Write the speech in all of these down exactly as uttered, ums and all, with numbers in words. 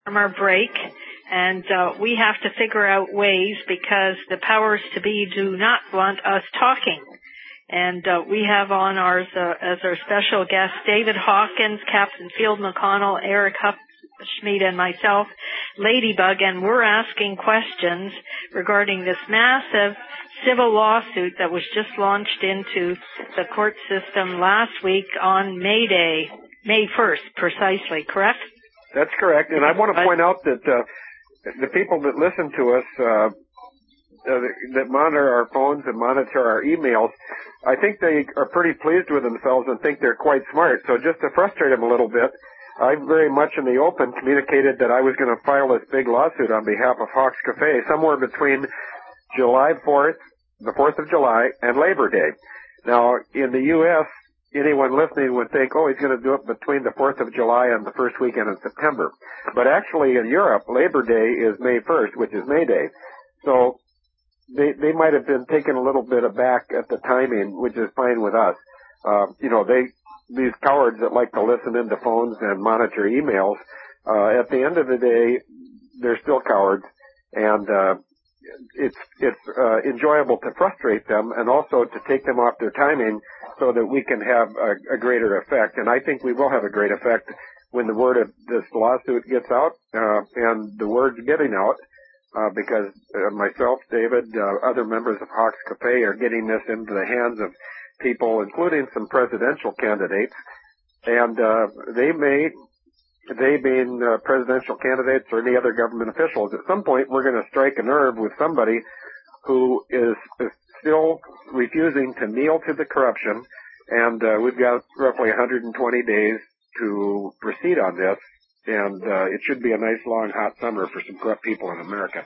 our break, and uh, we have to figure out ways because the powers to be do not want us talking. And uh, we have on ours uh, as our special guest David Hawkins, Captain Field McConnell, Eric Hupschmidt, and myself, Ladybug, and we're asking questions regarding this massive civil lawsuit that was just launched into the court system last week on May Day, May first, precisely, correct? That's correct, and I want to point out that uh, the people that listen to us, uh, uh, that monitor our phones and monitor our emails, I think they are pretty pleased with themselves and think they're quite smart. So just to frustrate them a little bit, I very much in the open communicated that I was going to file this big lawsuit on behalf of Hawks Cafe somewhere between July fourth, the fourth of July, and Labor Day. Now, in the U S, anyone listening would think, oh, he's going to do it between the fourth of July and the first weekend in September. But actually in Europe, Labor Day is May first, which is May Day. So they they might have been taken a little bit aback at the timing, which is fine with us. Uh, you know, they these cowards that like to listen into phones and monitor emails, uh, at the end of the day, they're still cowards. And uh, it's it's uh, enjoyable to frustrate them and also to take them off their timing so that we can have a, a greater effect. And I think we will have a great effect when the word of this lawsuit gets out, uh, and the word's getting out, uh, because uh, myself, David, uh, other members of Hawks Cafe are getting this into the hands of people, including some presidential candidates, and uh, they may, they being uh, presidential candidates or any other government officials, at some point we're going to strike a nerve with somebody who is, is still refusing to kneel to the corruption, and uh, we've got roughly one hundred twenty days to proceed on this, and uh, it should be a nice, long, hot summer for some corrupt people in America.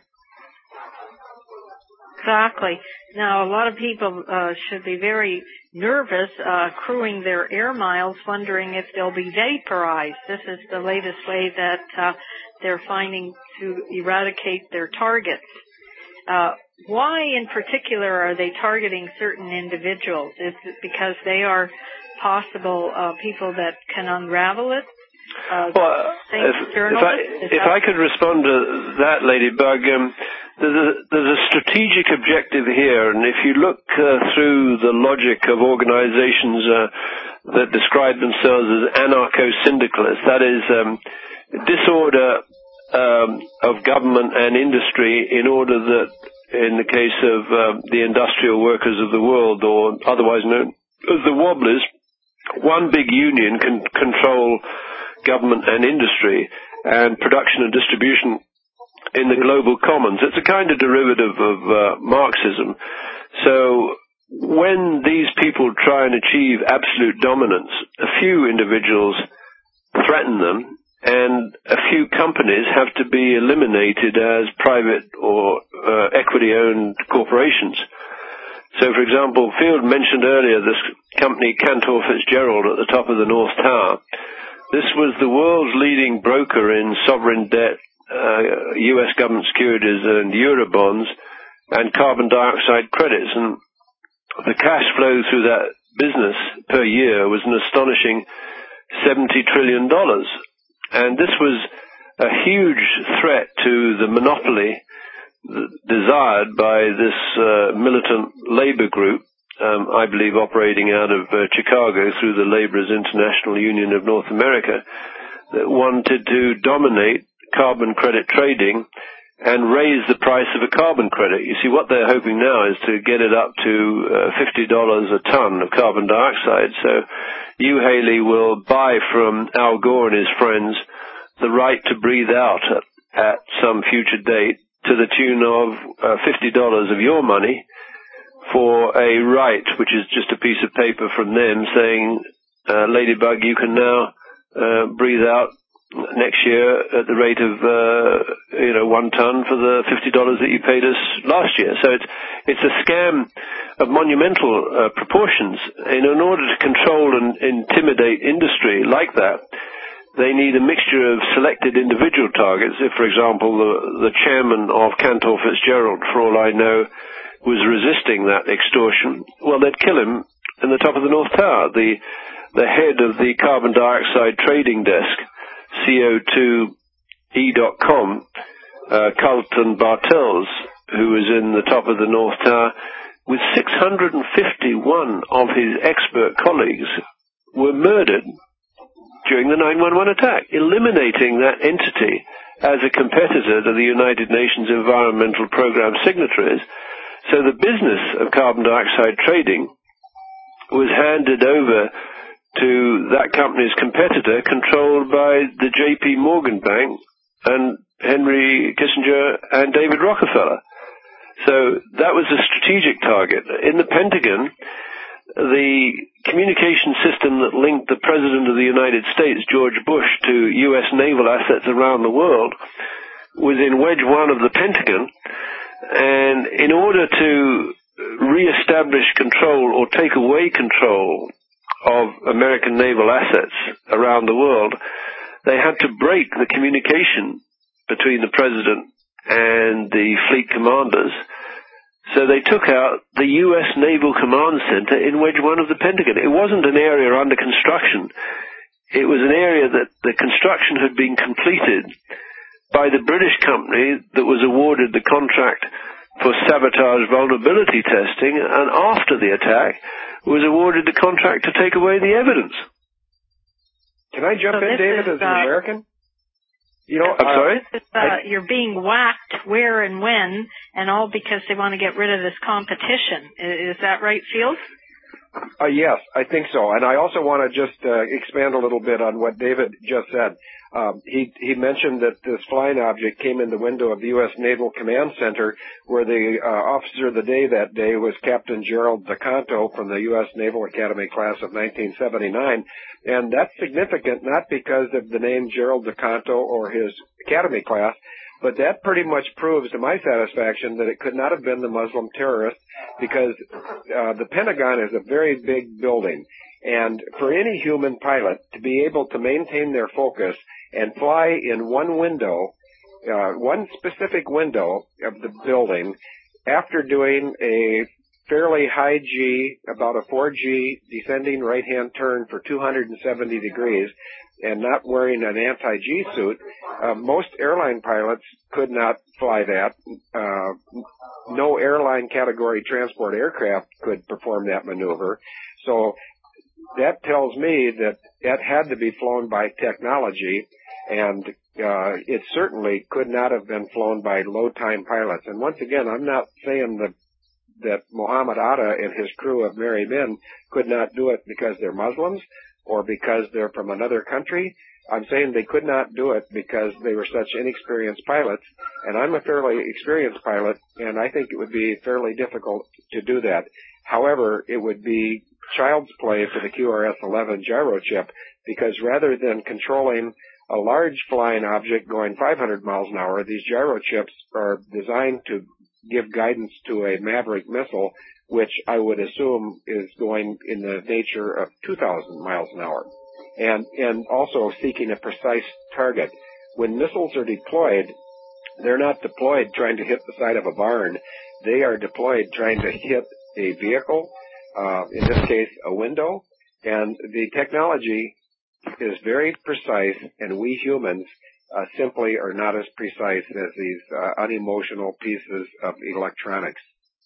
Exactly. Now, a lot of people uh, should be very nervous, uh, crewing their air miles, wondering if they'll be vaporized. This is the latest way that uh, they're finding to eradicate their targets. Uh, why in particular are they targeting certain individuals? Is it because they are possible uh, people that can unravel it? Uh, well, if, if, I, if I could respond to that, Ladybug, um, there's, a, there's a strategic objective here, and if you look uh, through the logic of organizations uh, that describe themselves as anarcho-syndicalists, that is um, disorder um, of government and industry in order that, in the case of uh, the industrial workers of the world, or otherwise known as the Wobblers, one big union can control government and industry and production and distribution in the global commons. It's a kind of derivative of uh, Marxism. So when these people try and achieve absolute dominance, a few individuals threaten them, and a few companies have to be eliminated as private or uh, equity-owned corporations. So, for example, Field mentioned earlier this company Cantor Fitzgerald at the top of the North Tower. This was the world's leading broker in sovereign debt, uh, U S government securities and Eurobonds, and carbon dioxide credits. And the cash flow through that business per year was an astonishing seventy trillion dollars. And this was a huge threat to the monopoly desired by this uh, militant labor group, um, I believe operating out of uh, Chicago through the Laborers International Union of North America, that wanted to dominate carbon credit trading and raise the price of a carbon credit. You see, what they're hoping now is to get it up to uh, fifty dollars a ton of carbon dioxide. So you, Haley, will buy from Al Gore and his friends the right to breathe out at, at some future date to the tune of uh, fifty dollars of your money for a right, which is just a piece of paper from them saying, uh, Ladybug, you can now uh, breathe out next year at the rate of, uh, you know, one ton for the fifty dollars that you paid us last year. So it's, it's a scam of monumental uh, proportions. And in order to control and intimidate industry like that, they need a mixture of selected individual targets. If, for example, the, the chairman of Cantor Fitzgerald, for all I know, was resisting that extortion, well, they'd kill him in the top of the North Tower. The, the head of the carbon dioxide trading desk, C O two E dot com, uh, Carlton Bartels, who was in the top of the North Tower, with six hundred fifty-one of his expert colleagues, were murdered during the nine one one attack, eliminating that entity as a competitor to the United Nations Environmental Programme signatories. So the business of carbon dioxide trading was handed over to that company's competitor, controlled by the J P Morgan Bank and Henry Kissinger and David Rockefeller. So that was a strategic target. In the Pentagon, the communication system that linked the President of the United States, George Bush, to U S naval assets around the world was in Wedge one of the Pentagon. And in order to reestablish control or take away control of American naval assets around the world, they had to break the communication between the President and the fleet commanders. So they took out the U S Naval Command Center in Wedge one of the Pentagon. It wasn't an area under construction. It was an area that the construction had been completed by the British company that was awarded the contract for sabotage vulnerability testing, and after the attack was awarded the contract to take away the evidence. Can I jump so in, David, is, as an uh, American? You know, I'm uh, sorry? This is, uh, you're being whacked where and when, and all because they want to get rid of this competition. Is that right, Fields? Uh, yes, I think so. And I also want to just uh, expand a little bit on what David just said. Um, he, he mentioned that this flying object came in the window of the U S Naval Command Center, where the uh, officer of the day that day was Captain Gerald DeCanto from the U S Naval Academy class of nineteen seventy-nine. And that's significant not because of the name Gerald DeCanto or his Academy class, but that pretty much proves to my satisfaction that it could not have been the Muslim terrorist, because uh, the Pentagon is a very big building. And for any human pilot to be able to maintain their focus and fly in one window, uh, one specific window of the building, after doing a fairly high G, about a four G descending right-hand turn for two hundred seventy degrees, and not wearing an anti-G suit, uh, most airline pilots could not fly that. Uh, no airline category transport aircraft could perform that maneuver. So that tells me that that had to be flown by technology, and uh, it certainly could not have been flown by low-time pilots. And once again, I'm not saying that that Muhammad Atta and his crew of merry men could not do it because they're Muslims or because they're from another country. I'm saying they could not do it because they were such inexperienced pilots, and I'm a fairly experienced pilot, and I think it would be fairly difficult to do that. However, it would be child's play for the Q R S eleven gyro chip, because rather than controlling a large flying object going five hundred miles an hour, these gyro chips are designed to give guidance to a Maverick missile, which I would assume is going in the nature of two thousand miles an hour, and, and also seeking a precise target. When missiles are deployed, they're not deployed trying to hit the side of a barn. They are deployed trying to hit a vehicle, uh, in this case, a window, and the technology is very precise, and we humans Uh, simply are not as precise as these uh, unemotional pieces of electronics.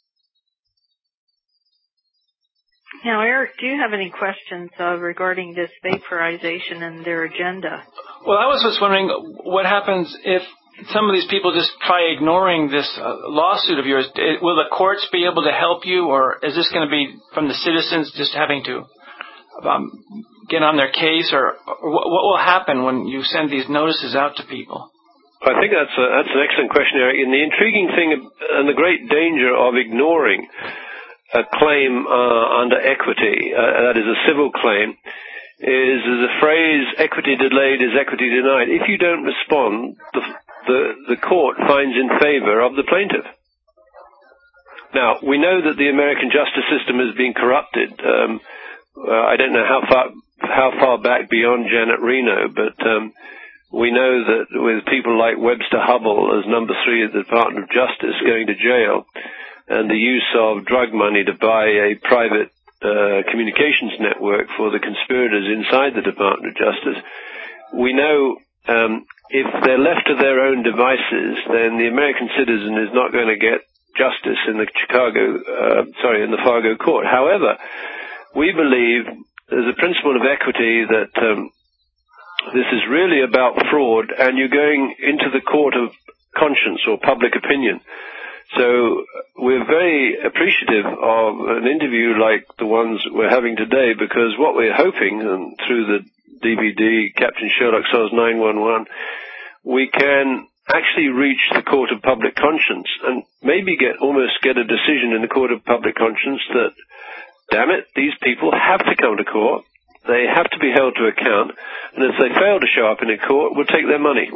Now, Eric, do you have any questions uh, regarding this vaporization and their agenda? Well, I was just wondering what happens if some of these people just try ignoring this uh, lawsuit of yours. Will the courts be able to help you, or is this going to be from the citizens just having to um, get on their case, or, or what will happen when you send these notices out to people? I think that's a, that's an excellent question, Eric. And the intriguing thing and the great danger of ignoring a claim uh, under equity, uh, that is a civil claim, is the phrase "equity delayed is equity denied." If you don't respond, the the, the court finds in favor of the plaintiff. Now, we know that the American justice system has been corrupted. Um, uh, I don't know how far how far back beyond Janet Reno, but um, we know that with people like Webster Hubbell as number three at the Department of Justice going to jail, and the use of drug money to buy a private uh, communications network for the conspirators inside the Department of Justice, we know um, if they're left to their own devices, then the American citizen is not going to get justice in the Chicago, uh, sorry, in the Fargo court. However, we believe there's a principle of equity that um, this is really about fraud, and you're going into the court of conscience or public opinion. So we're very appreciative of an interview like the ones we're having today, because what we're hoping, and through the D V D Captain Sherlock Solves nine one one, we can actually reach the court of public conscience and maybe get almost get a decision in the court of public conscience that, damn it, these people have to come to court, they have to be held to account, and if they fail to show up in a court, we'll take their money.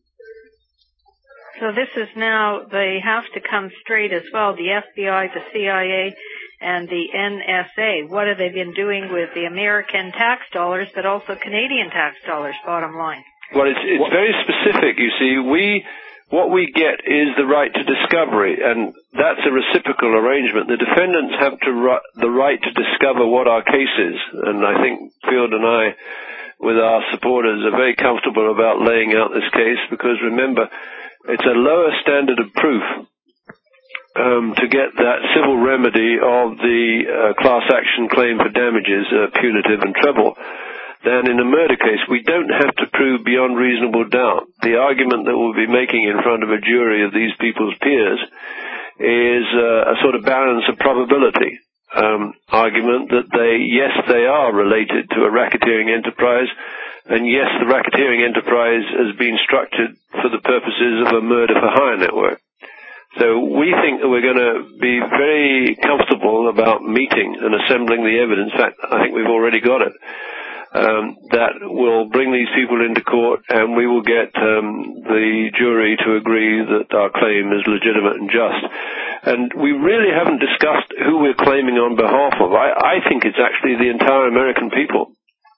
So this is now, they have to come straight as well, the F B I, the C I A, and the N S A. What have they been doing with the American tax dollars, but also Canadian tax dollars, bottom line? Well, it's, it's very specific, you see. We, what we get is the right to discovery, and that's a reciprocal arrangement. The defendants have to ri- the right to discover what our case is, and I think Field and I, with our supporters, are very comfortable about laying out this case, because remember, it's a lower standard of proof um, to get that civil remedy of the uh, class action claim for damages, uh, punitive and treble, than in a murder case. We don't have to prove beyond reasonable doubt. The argument that we'll be making in front of a jury of these people's peers is uh, a sort of balance of probability um, argument that they, yes, they are related to a racketeering enterprise, and yes, the racketeering enterprise has been structured for the purposes of a murder-for-hire network. So we think that we're going to be very comfortable about meeting and assembling the evidence. In fact, I think we've already got it. Um, that will bring these people into court, and we will get um, the jury to agree that our claim is legitimate and just. And we really haven't discussed who we're claiming on behalf of. I, I think it's actually the entire American people.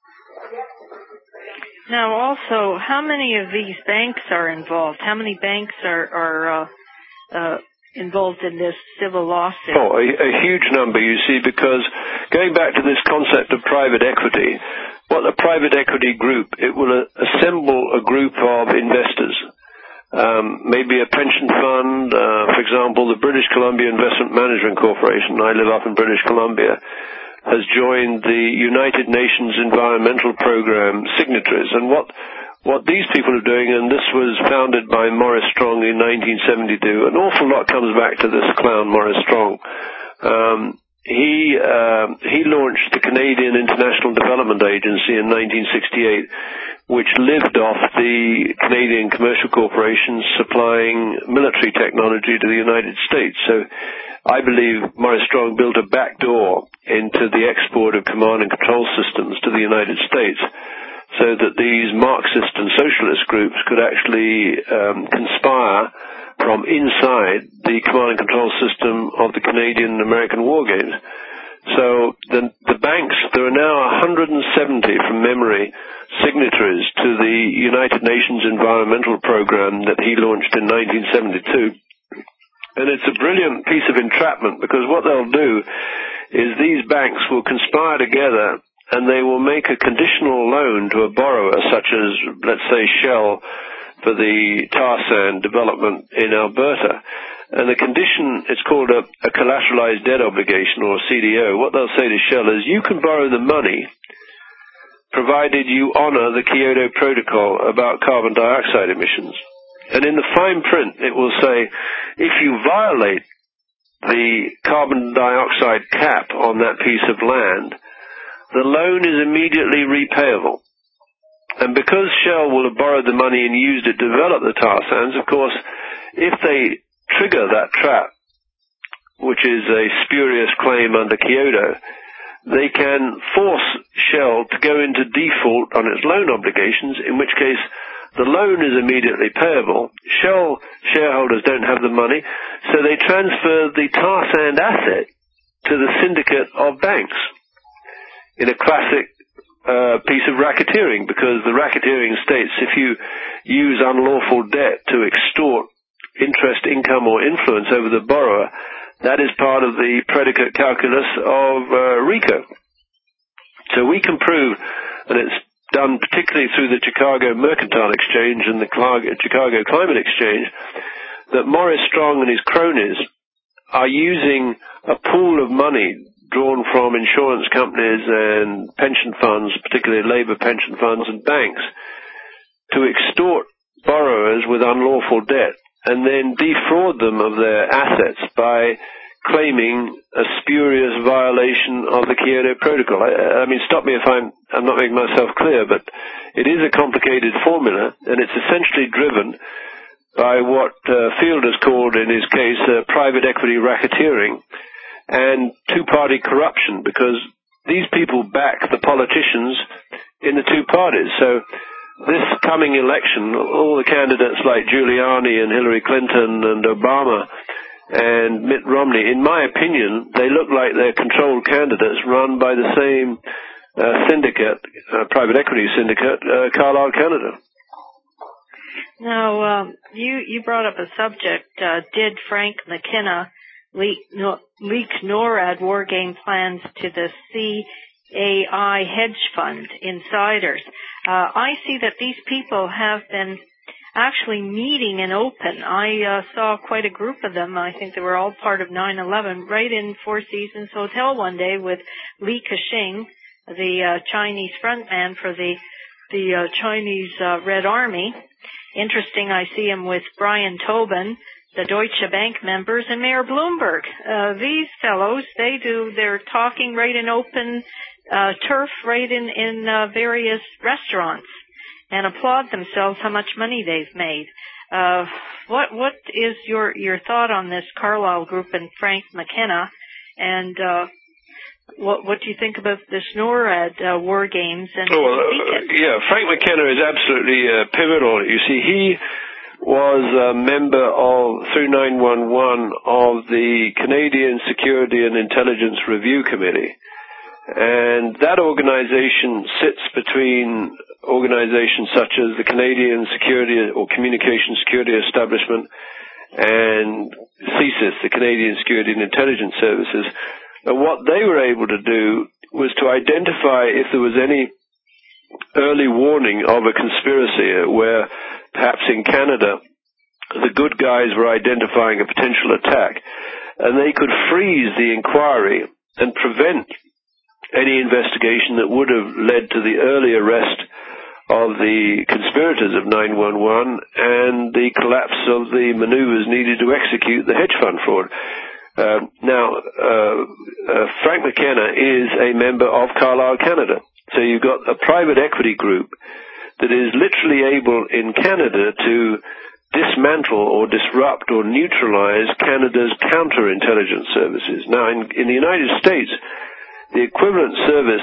Now, also, how many of these banks are involved? How many banks are, are uh, uh, involved in this civil lawsuit? Oh, a, a huge number, you see, because going back to this concept of private equity, what a private equity group, it will uh, assemble a group of investors, um, maybe a pension fund, uh, for example, the British Columbia Investment Management Corporation, I live up in British Columbia, has joined the United Nations Environmental Program signatories. And what what these people are doing, and this was founded by Maurice Strong in nineteen seventy-two, an awful lot comes back to this clown, Maurice Strong. Um, he uh, he launched the Canadian International Development Agency in nineteen sixty-eight, which lived off the Canadian commercial corporations supplying military technology to the United States. So I believe Maurice Strong built a back door into the export of command and control systems to the United States, so that these Marxist and socialist groups could actually um, conspire from inside the command and control system of the Canadian and American war games. So the, the banks, there are now one hundred seventy, from memory, signatories to the United Nations Environmental Program that he launched in nineteen seventy-two. And it's a brilliant piece of entrapment, because what they'll do is these banks will conspire together and they will make a conditional loan to a borrower, such as, let's say, Shell for the tar sand development in Alberta. And the condition, it's called a, a collateralized debt obligation, or C D O. What they'll say to Shell is, you can borrow the money provided you honor the Kyoto Protocol about carbon dioxide emissions. And in the fine print, it will say, if you violate the carbon dioxide cap on that piece of land, the loan is immediately repayable. And because Shell will have borrowed the money and used it to develop the tar sands, of course, if they trigger that trap, which is a spurious claim under Kyoto, they can force Shell to go into default on its loan obligations, in which case the loan is immediately payable. Shell shareholders don't have the money, so they transfer the tar sand asset to the syndicate of banks in a classic uh, piece of racketeering, because the racketeering states if you use unlawful debt to extort interest, income, or influence over the borrower, that is part of the predicate calculus of uh, RICO. So we can prove, and it's done particularly through the Chicago Mercantile Exchange and the Chicago Climate Exchange, that Maurice Strong and his cronies are using a pool of money drawn from insurance companies and pension funds, particularly labor pension funds and banks, to extort borrowers with unlawful debt and then defraud them of their assets by claiming a spurious violation of the Kyoto Protocol. I, I mean, stop me if I'm, I'm not making myself clear, but it is a complicated formula, and it's essentially driven by what uh, Field has called, in his case, uh, private equity racketeering and two-party corruption, because these people back the politicians in the two parties. So this coming election, all the candidates like Giuliani and Hillary Clinton and Obama and Mitt Romney, in my opinion, they look like they're controlled candidates run by the same uh, syndicate, uh, private equity syndicate, uh, Carlyle Canada. Now, um, you, you brought up a subject. Uh, did Frank McKenna leak, no, leak NORAD war game plans to the C A I hedge fund insiders? Uh, I see that these people have been actually meeting in open. I uh, saw quite a group of them. I think they were all part of nine eleven, right in Four Seasons Hotel one day with Li Ka-shing, the uh, Chinese frontman for the the uh, Chinese uh, Red Army. Interesting, I see him with Brian Tobin, the Deutsche Bank members, and Mayor Bloomberg. Uh, these fellows, they do their talking right in open uh, turf, right in, in uh, various restaurants, and applaud themselves how much money they've made. Uh, what what is your, your thought on this Carlyle Group and Frank McKenna, and uh, what what do you think about this NORAD uh, war games? And oh, well, uh, yeah, Frank McKenna is absolutely uh, pivotal. You see, he was a member of, through nine one one, of the Canadian Security and Intelligence Review Committee. And that organization sits between organizations such as the Canadian Security or Communication Security Establishment and C S I S, the Canadian Security and Intelligence Services. And what they were able to do was to identify if there was any early warning of a conspiracy where perhaps in Canada the good guys were identifying a potential attack, and they could freeze the inquiry and prevent any investigation that would have led to the early arrest of the conspirators of nine one one and the collapse of the maneuvers needed to execute the hedge fund fraud. Uh, now, uh, uh, Frank McKenna is a member of Carlyle Canada. So you've got a private equity group that is literally able in Canada to dismantle or disrupt or neutralize Canada's counterintelligence services. Now, in, in the United States, the equivalent service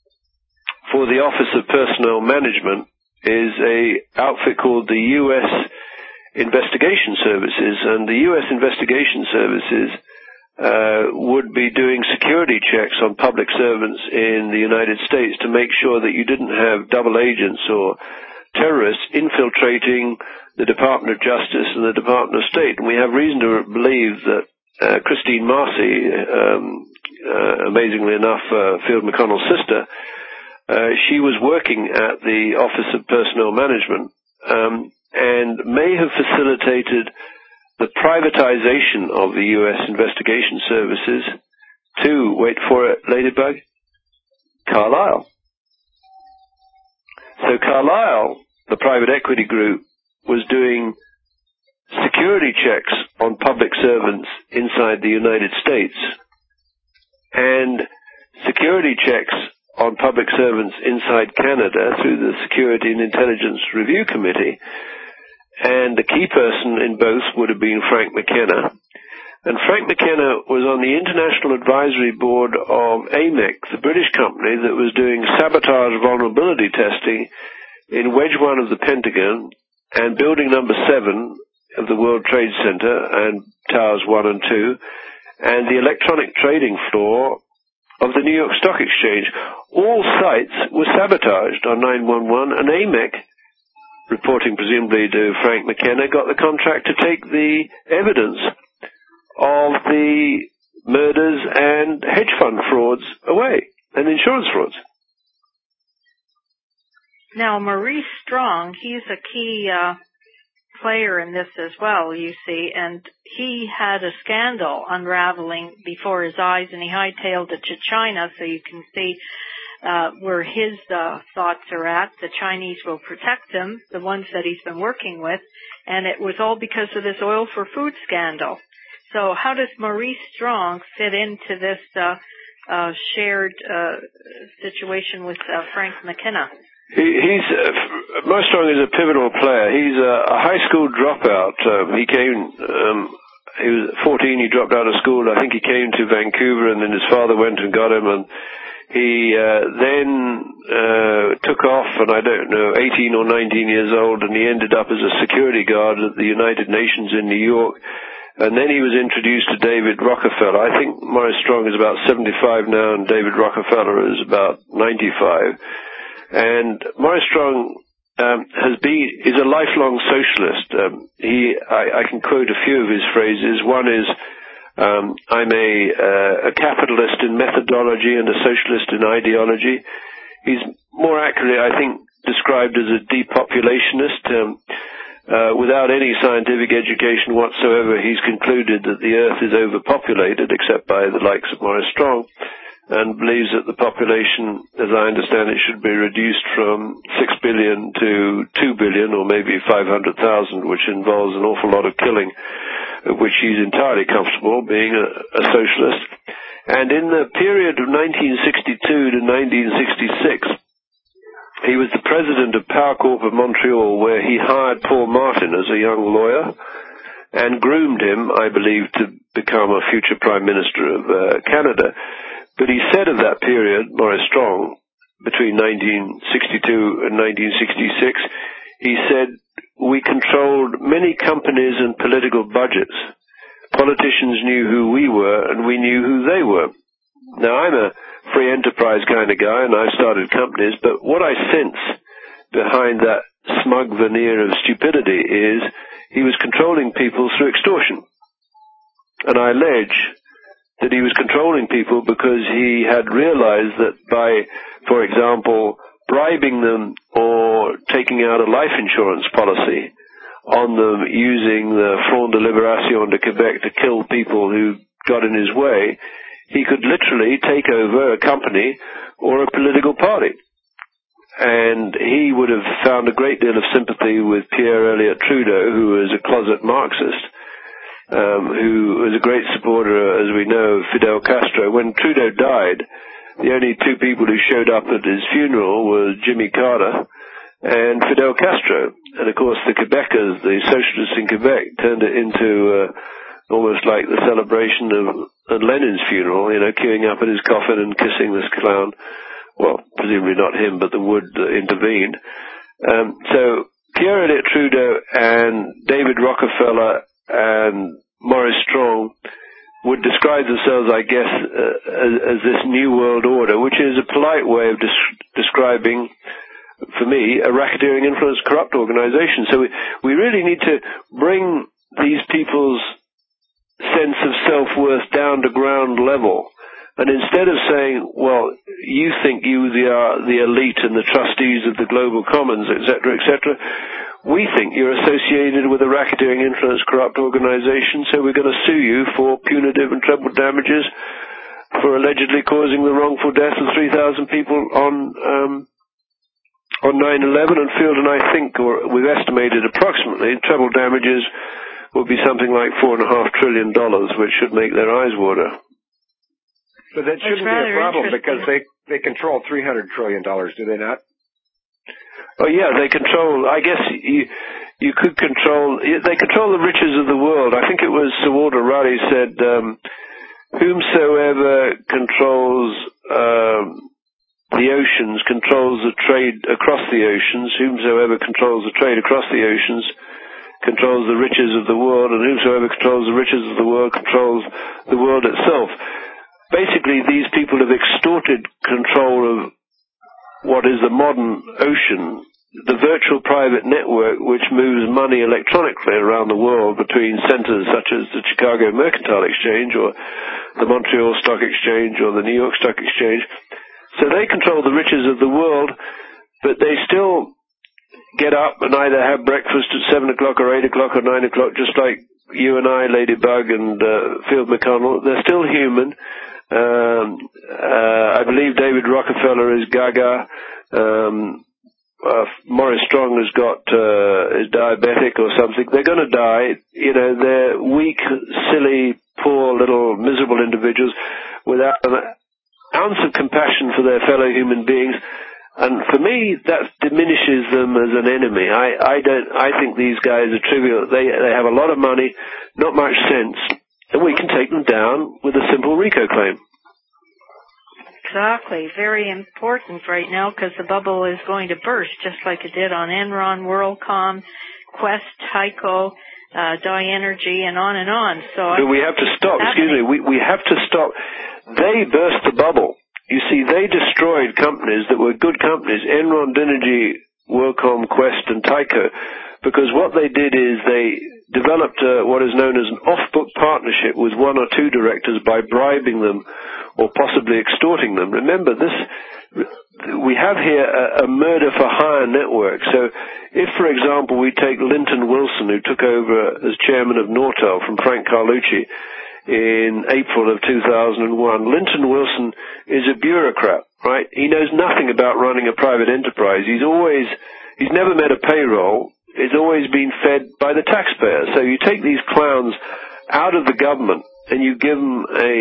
for the Office of Personnel Management is a outfit called the U S Investigation Services, and the U S Investigation Services uh, would be doing security checks on public servants in the United States to make sure that you didn't have double agents or terrorists infiltrating the Department of Justice and the Department of State. And we have reason to believe that uh, Christine Marcy, um, uh, amazingly enough, uh, Field McConnell's sister, uh, she was working at the Office of Personnel Management um, and may have facilitated the privatization of the U S investigation services to, wait for it, Ladybug, Carlyle. So Carlyle, the private equity group, was doing security checks on public servants inside the United States and security checks on public servants inside Canada through the Security and Intelligence Review Committee. And the key person in both would have been Frank McKenna. And Frank McKenna was on the International Advisory Board of A M E C, the British company that was doing sabotage vulnerability testing in Wedge one of the Pentagon and building number seven of the World Trade Center and towers one and two, and the electronic trading floor of the New York Stock Exchange. All sites were sabotaged on nine one one, and A M E C, reporting presumably to Frank McKenna, got the contract to take the evidence of the murders and hedge fund frauds away, and insurance frauds. Now, Maurice Strong, he's a key uh, player in this as well, you see, and he had a scandal unraveling before his eyes, and he hightailed it to China, so you can see uh, where his uh, thoughts are at. The Chinese will protect him, the ones that he's been working with, and it was all because of this oil for food scandal. So how does Maurice Strong fit into this uh, uh, shared uh, situation with uh, Frank McKenna? He, he's uh, Maurice Strong is a pivotal player. He's a, a high school dropout. Um, he came. Um, he was fourteen. He dropped out of school. I think he came to Vancouver, and then his father went and got him, and he uh, then uh, took off. And I don't know, eighteen or nineteen years old, and he ended up as a security guard at the United Nations in New York. And then he was introduced to David Rockefeller. I think Maurice Strong is about seventy-five now, and David Rockefeller is about ninety-five. And Maurice Strong um, has been is a lifelong socialist. Um, he, I, I can quote a few of his phrases. One is, um, "I'm a, uh, a capitalist in methodology and a socialist in ideology." He's more accurately, I think, described as a depopulationist. Um, uh, without any scientific education whatsoever, he's concluded that the Earth is overpopulated, except by the likes of Maurice Strong, and believes that the population, as I understand it, should be reduced from six billion to two billion, or maybe five hundred thousand, which involves an awful lot of killing, of which he's entirely comfortable, being a, a socialist. And in the period of nineteen sixty-two to nineteen sixty-six, he was the president of Power Corp of Montreal, where he hired Paul Martin as a young lawyer and groomed him, I believe, to become a future Prime Minister of uh, Canada. But he said of that period, Maurice Strong, between nineteen sixty-two and nineteen sixty-six, he said, "We controlled many companies and political budgets. Politicians knew who we were, and we knew who they were." Now, I'm a free enterprise kind of guy, and I've started companies, but what I sense behind that smug veneer of stupidity is he was controlling people through extortion. And I allege that he was controlling people because he had realized that by, for example, bribing them or taking out a life insurance policy on them using the Front de Libération de Québec to kill people who got in his way, he could literally take over a company or a political party. And he would have found a great deal of sympathy with Pierre Elliott Trudeau, who was a closet Marxist, Um, who was a great supporter, as we know, of Fidel Castro. When Trudeau died, the only two people who showed up at his funeral were Jimmy Carter and Fidel Castro. And of course, the Quebecers, the socialists in Quebec, turned it into uh, almost like the celebration of, of Lenin's funeral, you know, queuing up at his coffin and kissing this clown. Well, presumably not him, but the wood uh, intervened. Um, so Pierre Elliott Trudeau and David Rockefeller and Maurice Strong would describe themselves, I guess, uh, as, as this new world order, which is a polite way of des- describing, for me, a racketeering, influence, corrupt organization. So we, we really need to bring these people's sense of self-worth down to ground level. And instead of saying, well, you think you the, are the elite and the trustees of the global commons, et cetera, et cetera, we think you're associated with a racketeering, influence, corrupt organization, so we're going to sue you for punitive and treble damages for allegedly causing the wrongful death of three thousand people on um, on nine eleven. And Field and I think, or we've estimated approximately, treble damages will be something like four and a half trillion dollars, which should make their eyes water. But that shouldn't be a problem because they they control three hundred trillion dollars, do they not? Oh yeah, they control, I guess you, you could control, they control the riches of the world. I think it was Sir Walter Raleigh said, um, whomsoever controls um, the oceans controls the trade across the oceans, whomsoever controls the trade across the oceans controls the riches of the world, and whomsoever controls the riches of the world controls the world itself. Basically, these people have extorted control of what is the modern ocean, the virtual private network which moves money electronically around the world between centers such as the Chicago Mercantile Exchange or the Montreal Stock Exchange or the New York Stock Exchange. So they control the riches of the world, but they still get up and either have breakfast at seven o'clock or eight o'clock or nine o'clock, just like you and I, Ladybug and uh, Field McConnell. They're still human. Um, uh, I believe David Rockefeller is gaga. Um, uh, Maurice Strong has got uh, is diabetic or something. They're going to die. You know, they're weak, silly, poor, little, miserable individuals without an ounce of compassion for their fellow human beings. And for me, that diminishes them as an enemy. I, I don't, I think these guys are trivial. They, they have a lot of money, not much sense, and we can take them down with a simple RICO claim. Exactly. Very important right now because the bubble is going to burst just like it did on Enron, WorldCom, Quest, Tyco, uh, DiEnergy, and on and on. So but we have to stop, excuse me, we, we have to stop. They burst the bubble. You see, they destroyed companies that were good companies, Enron, DiEnergy, WorldCom, Quest, and Tyco, because what they did is they developed uh, what is known as an off-book partnership with one or two directors by bribing them or possibly extorting them. Remember, this we have here a, a murder-for-hire network. So if, for example, we take Linton Wilson, who took over as chairman of Nortel from Frank Carlucci, in April of two thousand one. Linton Wilson is a bureaucrat, right? He knows nothing about running a private enterprise. He's always, he's never met a payroll. It's always been fed by the taxpayer. So you take these clowns out of the government and you give them a,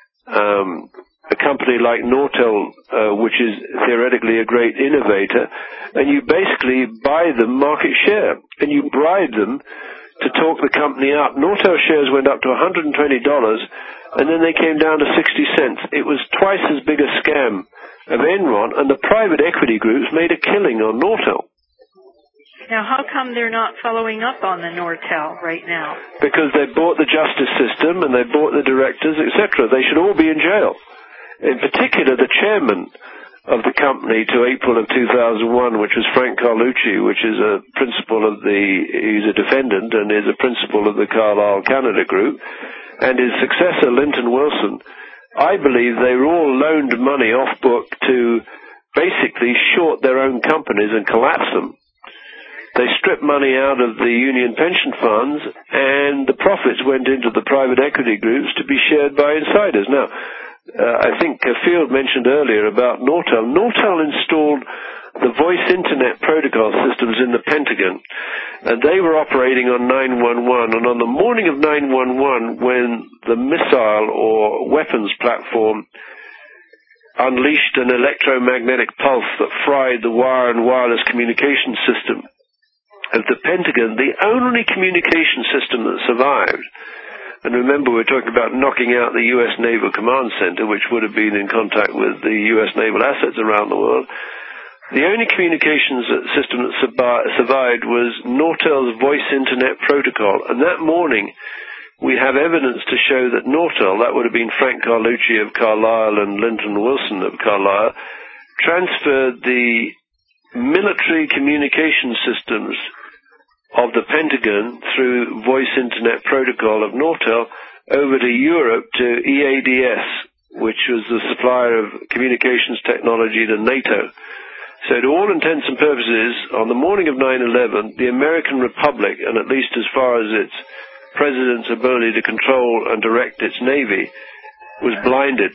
um, a company like Nortel, uh, which is theoretically a great innovator, and you basically buy them market share and you bribe them to talk the company up. Nortel shares went up to one hundred twenty dollars, and then they came down to sixty cents. It was twice as big a scam of Enron, and the private equity groups made a killing on Nortel. Now, how come they're not following up on the Nortel right now? Because they bought the justice system, and they bought the directors, et cetera. They should all be in jail. In particular, the chairman of the company to April of two thousand one, which was Frank Carlucci, which is a principal of the, he's a defendant and is a principal of the Carlyle Canada Group, and his successor, Linton Wilson. I believe they were all loaned money off book to basically short their own companies and collapse them. They stripped money out of the union pension funds, and the profits went into the private equity groups to be shared by insiders. Now, Uh, I think uh, Field mentioned earlier about Nortel. Nortel installed the voice internet protocol systems in the Pentagon, and they were operating on nine one one, and on the morning of nine one one, when the missile or weapons platform unleashed an electromagnetic pulse that fried the wire and wireless communication system of the Pentagon, the only communication system that survived, and remember, we're talking about knocking out the U S Naval Command Center, which would have been in contact with the U S naval assets around the world. The only communications system that survived was Nortel's voice internet protocol. And that morning, we have evidence to show that Nortel, that would have been Frank Carlucci of Carlyle and Linton Wilson of Carlyle, transferred the military communication systems of the Pentagon through voice internet protocol of Nortel over to Europe to E A D S, which was the supplier of communications technology to NATO. So to all intents and purposes, on the morning of nine eleven, the American Republic, and at least as far as its president's ability to control and direct its Navy, was blinded.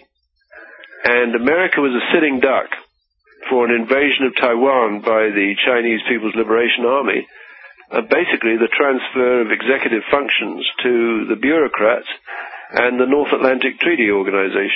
And America was a sitting duck for an invasion of Taiwan by the Chinese People's Liberation Army. Uh, basically the transfer of executive functions to the bureaucrats and the North Atlantic Treaty Organization.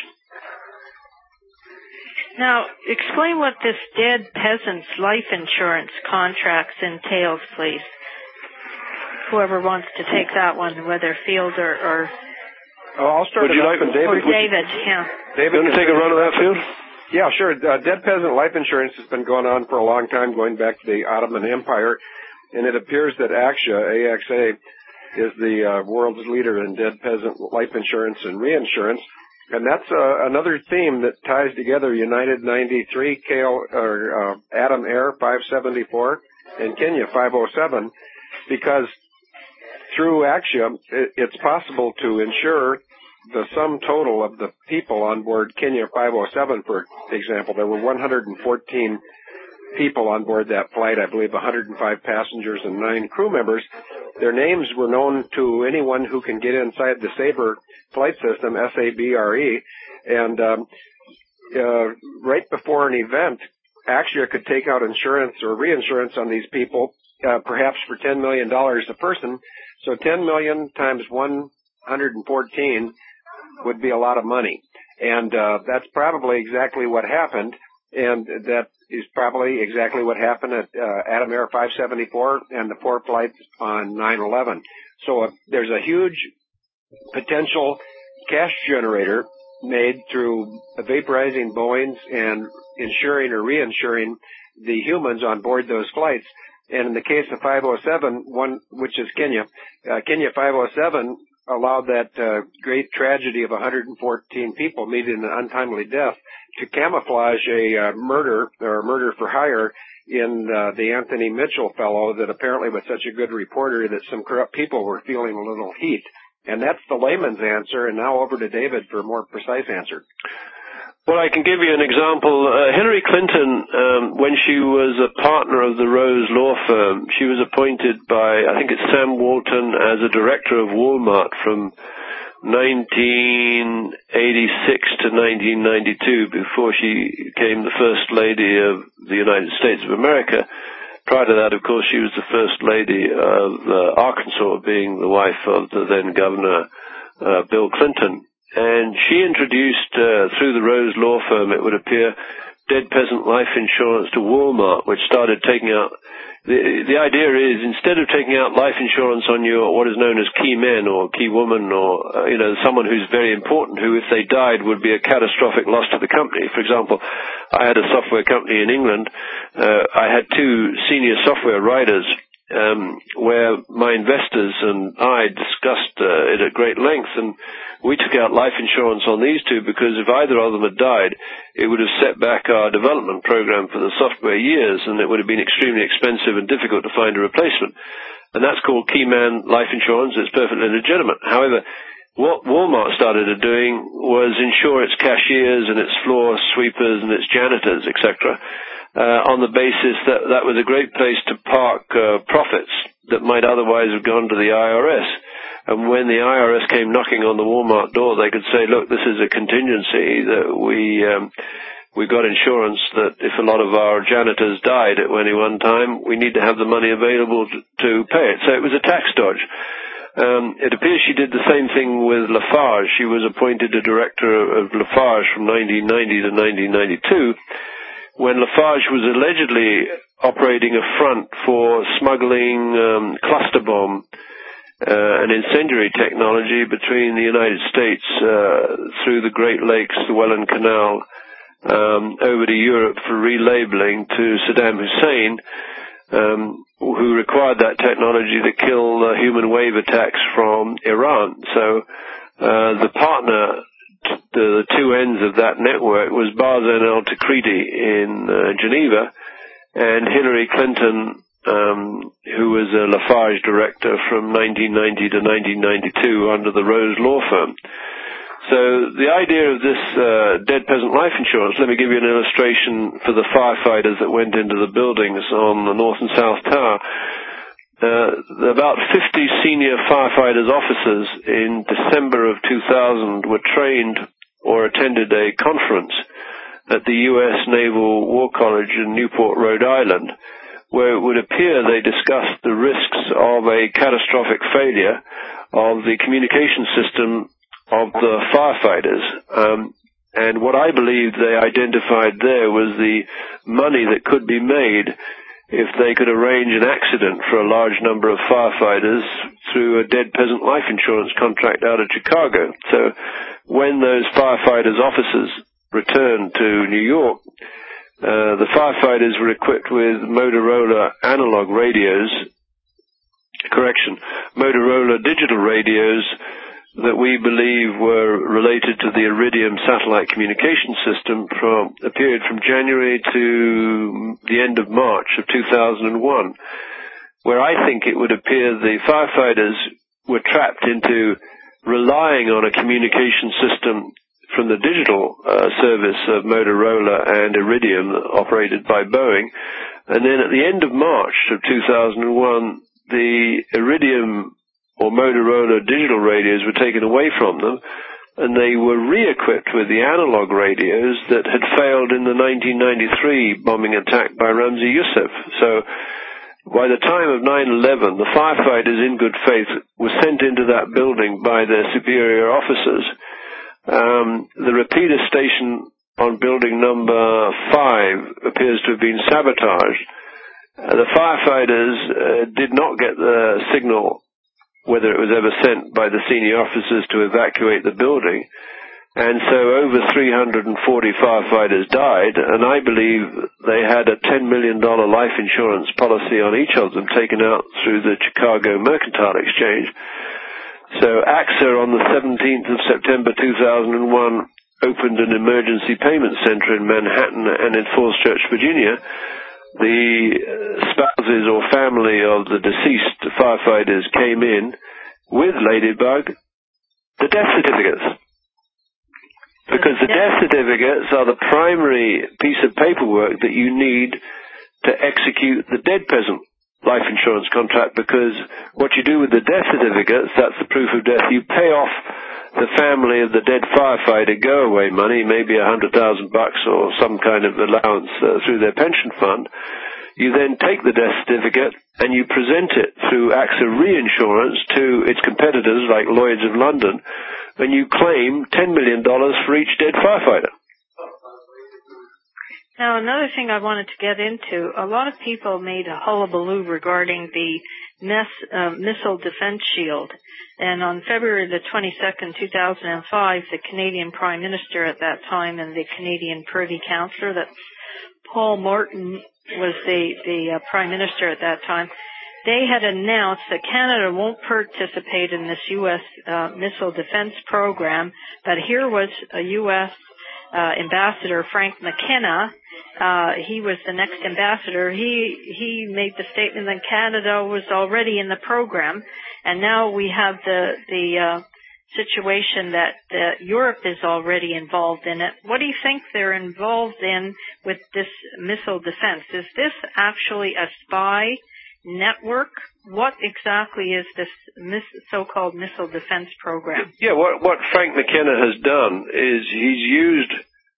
Now, explain what this dead peasants' life insurance contracts entails, please. Whoever wants to take that one, whether Field or... or oh, I'll start would it you up like, and David. Or David, you, yeah. David, you want to take a run of that, Field? Yeah, sure. Uh, dead peasant life insurance has been going on for a long time, going back to the Ottoman Empire. And it appears that AXA, A X A, is the uh, world's leader in dead peasant life insurance and reinsurance. And that's uh, another theme that ties together United ninety-three, K L, or, uh, Adam Air five seventy-four, and Kenya five oh seven, because through AXA, it, it's possible to insure the sum total of the people on board Kenya five oh seven, for example. There were one hundred fourteen people on board that flight, I believe one hundred five passengers and nine crew members. Their names were known to anyone who can get inside the Sabre flight system, S A B R E, and um, uh, right before an event, Axia could take out insurance or reinsurance on these people, uh, perhaps for ten million dollars a person. So ten million times one hundred fourteen would be a lot of money. And uh, that's probably exactly what happened, and that is probably exactly what happened at uh, Atom Air five seventy-four and the four flights on nine eleven. So uh, there's a huge potential cash generator made through vaporizing Boeings and insuring or reinsuring the humans on board those flights. And in the case of five oh seven, one, which is Kenya, uh, Kenya five oh seven allowed that uh, great tragedy of one hundred fourteen people meeting an untimely death to camouflage a uh, murder or a murder for hire in uh, the Anthony Mitchell fellow that apparently was such a good reporter that some corrupt people were feeling a little heat. And that's the layman's answer. And now over to David for a more precise answer. Well, I can give you an example. Uh, Hillary Clinton, um, when she was a partner of the Rose Law Firm, she was appointed by, I think it's Sam Walton, as a director of Walmart from nineteen eighty-six to nineteen ninety-two, before she became the First Lady of the United States of America. Prior to that, of course, she was the First Lady of uh, Arkansas, being the wife of the then Governor uh, Bill Clinton. And she introduced, uh, through the Rose Law Firm, it would appear, dead peasant life insurance to Walmart, which started taking out, the, the idea is, instead of taking out life insurance on your, what is known as key men or key woman or, uh, you know, someone who's very important, who, if they died, would be a catastrophic loss to the company. For example, I had a software company in England. Uh, I had two senior software writers, um, where my investors and I discussed uh, it at great length, and we took out life insurance on these two because if either of them had died, it would have set back our development program for the software years, and it would have been extremely expensive and difficult to find a replacement. And that's called Keyman life insurance. It's perfectly legitimate. However, what Walmart started doing was insure its cashiers and its floor sweepers and its janitors, et cetera, uh, on the basis that that was a great place to park uh, profits that might otherwise have gone to the I R S. And when the I R S came knocking on the Walmart door, they could say, look, this is a contingency that we, um, we got insurance that if a lot of our janitors died at any one time, we need to have the money available to, to pay it. So it was a tax dodge. Um, it appears she did the same thing with Lafarge. She was appointed a director of Lafarge from nineteen ninety to nineteen ninety-two, when Lafarge was allegedly operating a front for smuggling um, cluster bomb Uh, an incendiary technology between the United States uh, through the Great Lakes, the Welland Canal, um, over to Europe for relabeling to Saddam Hussein, um, who required that technology to kill uh, human wave attacks from Iran. So uh, the partner, the, the two ends of that network, was Barzan al-Takriti in uh, Geneva, and Hillary Clinton, Um, who was a Lafarge director from nineteen ninety to nineteen ninety-two under the Rose Law Firm. So the idea of this uh, dead peasant life insurance, let me give you an illustration for the firefighters that went into the buildings on the North and South Tower. Uh, about fifty senior firefighters officers in December of two thousand were trained or attended a conference at the U S Naval War College in Newport, Rhode Island, where it would appear they discussed the risks of a catastrophic failure of the communication system of the firefighters. Um, and what I believe they identified there was the money that could be made if they could arrange an accident for a large number of firefighters through a dead peasant life insurance contract out of Chicago. So when those firefighters' officers returned to New York, Uh, the firefighters were equipped with Motorola analog radios, correction, Motorola digital radios that we believe were related to the Iridium satellite communication system from a period from January to the end of March of two thousand one, where I think it would appear the firefighters were trapped into relying on a communication system from the digital uh, service of Motorola and Iridium, operated by Boeing. And then at the end of March of two thousand one, the Iridium or Motorola digital radios were taken away from them, and they were re-equipped with the analog radios that had failed in the nineteen ninety-three bombing attack by Ramzi Youssef. So by the time of nine eleven, the firefighters in good faith were sent into that building by their superior officers. Um, the repeater station on building number five appears to have been sabotaged. Uh, the firefighters uh, did not get the signal, whether it was ever sent by the senior officers, to evacuate the building. And so over three hundred forty firefighters died, and I believe they had a ten million dollars life insurance policy on each of them taken out through the Chicago Mercantile Exchange. So A X A on the seventeenth of September two thousand one opened an emergency payment center in Manhattan and in Falls Church, Virginia. The spouses or family of the deceased firefighters came in with Ladybug the death certificates. Because the death certificates are the primary piece of paperwork that you need to execute the dead peasant life insurance contract, because what you do with the death certificates, that's the proof of death. You pay off the family of the dead firefighter go-away money, maybe a hundred thousand bucks or some kind of allowance uh, through their pension fund. You then take the death certificate and you present it through A X A Reinsurance to its competitors like Lloyd's of London, and you claim ten million dollars for each dead firefighter. Now, another thing I wanted to get into, a lot of people made a hullabaloo regarding the Ness, uh, Missile Defense Shield. And on February the twenty-second, two thousand five, the Canadian Prime Minister at that time and the Canadian Privy Councillor, that Paul Martin was the, the uh, Prime Minister at that time, they had announced that Canada won't participate in this U S uh, missile defense program, but here was a U S uh, Ambassador, Frank McKenna. Uh, he was the next ambassador. He, he made the statement that Canada was already in the program, and now we have the, the, uh, situation that, that Europe is already involved in it. What do you think they're involved in with this missile defense? Is this actually a spy network? What exactly is this mis- so-called missile defense program? Yeah, what, what Frank McKenna has done is he's used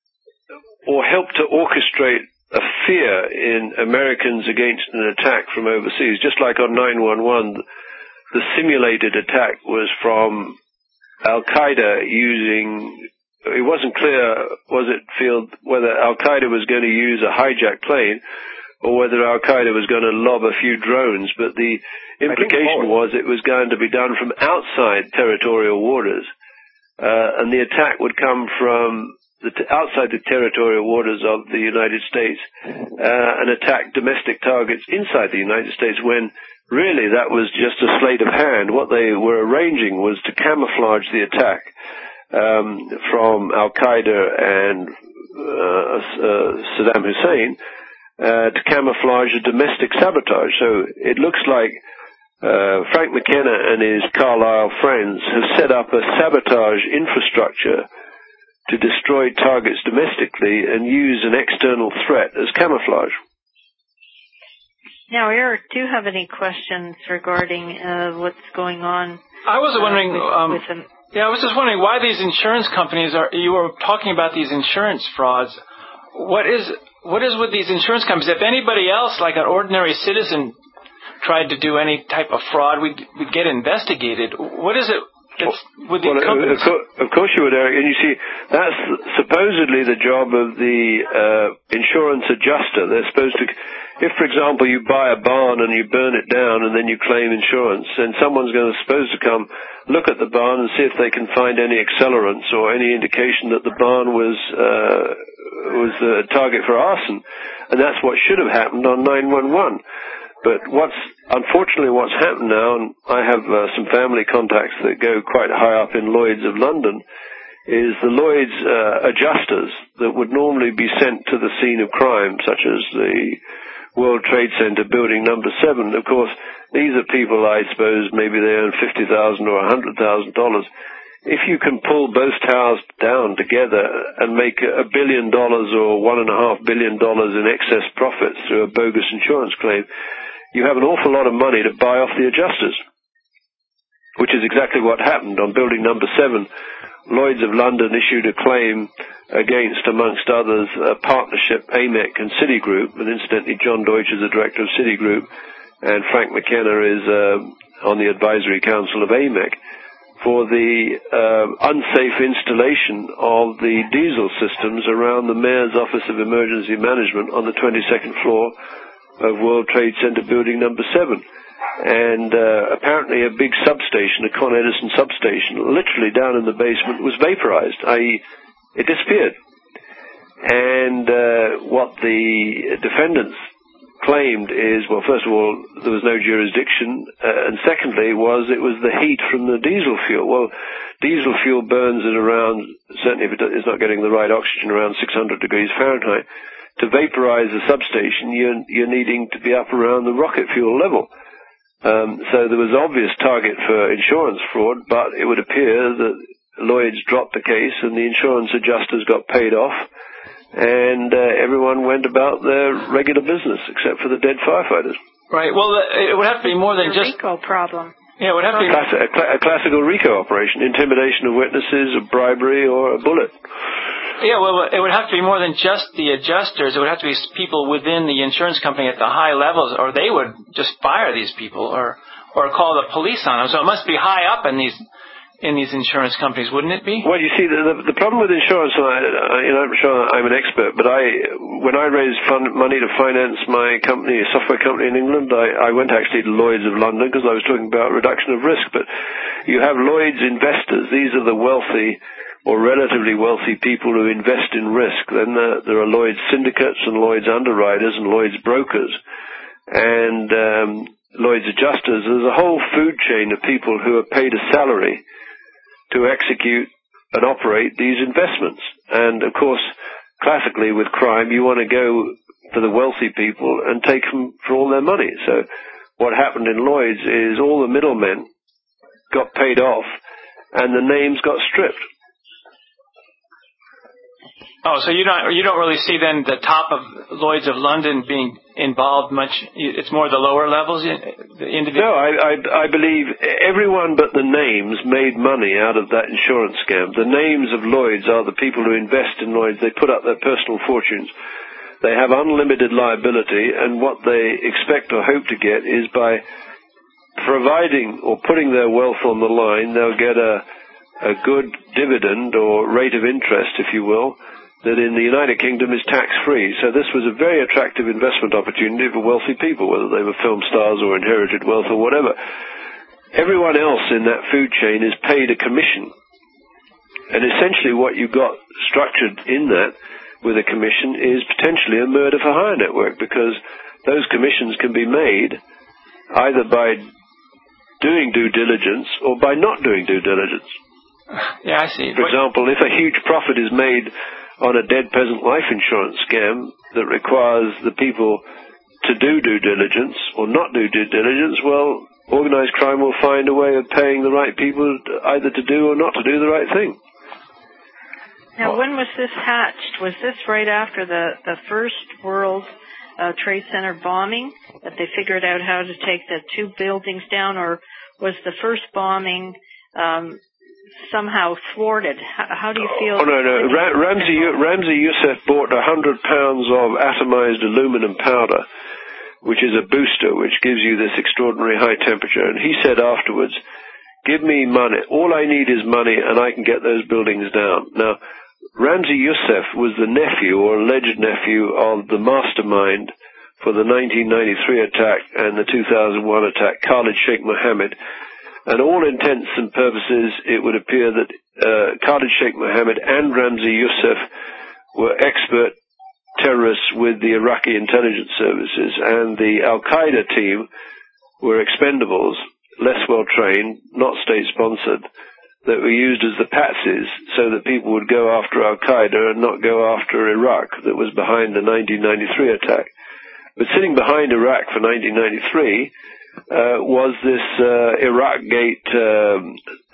or helped to orchestrate a fear in Americans against an attack from overseas. Just like on nine one one, the simulated attack was from Al-Qaeda using, it wasn't clear, was it, Field, whether Al-Qaeda was going to use a hijacked plane or whether Al-Qaeda was going to lob a few drones, but the implication was it was going to be done from outside territorial waters, uh, and the attack would come from the t- outside the territorial waters of the United States uh, and attack domestic targets inside the United States, when really that was just a sleight of hand. What they were arranging was to camouflage the attack um, from Al-Qaeda and uh, uh, Saddam Hussein uh, to camouflage a domestic sabotage. So it looks like uh, Frank McKenna and his Carlyle friends have set up a sabotage infrastructure to destroy targets domestically and use an external threat as camouflage. Now, Eric, do you have any questions regarding uh, what's going on? I was uh, wondering, with, um, with them? yeah, I was just wondering why these insurance companies are, you were talking about these insurance frauds. What is, what is with these insurance companies? If anybody else, like an ordinary citizen, tried to do any type of fraud, we'd, we'd get investigated. What is it? It's with these well, companies? Of, course, of course you would, Eric. And you see, that's supposedly the job of the uh, insurance adjuster. They're supposed to, if, for example, you buy a barn and you burn it down and then you claim insurance, then someone's going to supposed to come look at the barn and see if they can find any accelerants or any indication that the barn was uh, was a target for arson. And that's what should have happened on nine one one. But what's, unfortunately what's happened now, and I have uh, some family contacts that go quite high up in Lloyd's of London, is the Lloyd's uh, adjusters that would normally be sent to the scene of crime, such as the World Trade Center building number seven. Of course, these are people, I suppose, maybe they earn fifty thousand dollars or one hundred thousand dollars. if you can pull both towers down together and make a billion dollars or one and a half billion dollars in excess profits through a bogus insurance claim, you have an awful lot of money to buy off the adjusters, which is exactly what happened on building number seven. Lloyd's of London issued a claim against, amongst others, a partnership, A M E C and Citigroup, and incidentally John Deutsch is the director of Citigroup, and Frank McKenna is uh, on the advisory council of A M E C, for the uh, unsafe installation of the diesel systems around the Mayor's Office of Emergency Management on the twenty-second floor of World Trade Center building number seven. And uh, apparently a big substation, a Con Edison substation, literally down in the basement, was vaporized, that is it disappeared. And uh, what the defendants claimed is, well, first of all, there was no jurisdiction, uh, and secondly was it was the heat from the diesel fuel. Well, diesel fuel burns at around, certainly if it's not getting the right oxygen, around six hundred degrees Fahrenheit. To vaporize a substation, you're, you're needing to be up around the rocket fuel level. Um, so there was obvious target for insurance fraud, but it would appear that Lloyd's dropped the case and the insurance adjusters got paid off, and uh, everyone went about their regular business except for the dead firefighters. Right. Well, it would have to be more than just a RICO problem. Yeah, it would have to be Class- a, cl- a classical RICO operation: intimidation of witnesses, a bribery, or a bullet. Yeah, well, it would have to be more than just the adjusters. It would have to be people within the insurance company at the high levels, or they would just fire these people or or call the police on them. So it must be high up in these in these insurance companies, wouldn't it be? Well, you see, the, the, the problem with insurance, and I, I, you know, I'm sure I'm an expert, but I, when I raised fund, money to finance my company, a software company in England, I, I went actually to Lloyd's of London because I was talking about reduction of risk. But you have Lloyd's investors; these are the wealthy or relatively wealthy people who invest in risk. Then there, there are Lloyd's syndicates and Lloyd's underwriters and Lloyd's brokers and um, Lloyd's adjusters. There's a whole food chain of people who are paid a salary to execute and operate these investments. And, of course, classically with crime, you want to go for the wealthy people and take them for all their money. So what happened in Lloyd's is all the middlemen got paid off and the names got stripped. Oh, so you don't you don't really see then the top of Lloyd's of London being involved much? It's more the lower levels, the individual. No, I, I I believe everyone but the names made money out of that insurance scam. The names of Lloyd's are the people who invest in Lloyd's. They put up their personal fortunes. They have unlimited liability, and what they expect or hope to get is by providing or putting their wealth on the line, they'll get a a good dividend or rate of interest, if you will, that in the United Kingdom is tax-free. So this was a very attractive investment opportunity for wealthy people, whether they were film stars or inherited wealth or whatever. Everyone else in that food chain is paid a commission. And essentially what you got structured in that with a commission is potentially a murder for hire network, because those commissions can be made either by doing due diligence or by not doing due diligence. Yeah, I see. For example, if a huge profit is made on a dead peasant life insurance scam that requires the people to do due diligence or not do due diligence, well, organized crime will find a way of paying the right people either to do or not to do the right thing. Now, when was this hatched? Was this right after the, the first World uh, Trade Center bombing, that they figured out how to take the two buildings down, or was the first bombing um, somehow thwarted? How, how do you feel? Oh, no, no. Ra- Ramzi, Ramzi Youssef bought one hundred pounds of atomized aluminum powder, which is a booster, which gives you this extraordinary high temperature. And he said afterwards, give me money. All I need is money, and I can get those buildings down. Now, Ramzi Youssef was the nephew or alleged nephew of the mastermind for the nineteen ninety-three attack and the two thousand one attack, Khalid Sheikh Mohammed. And all intents and purposes, it would appear that uh, Khalid Sheikh Mohammed and Ramzi Youssef were expert terrorists with the Iraqi intelligence services, and the Al-Qaeda team were expendables, less well-trained, not state-sponsored, that were used as the patsies so that people would go after Al-Qaeda and not go after Iraq, that was behind the nineteen ninety-three attack. But sitting behind Iraq for nineteen ninety-three uh, was this uh, Iraq-gate um, uh,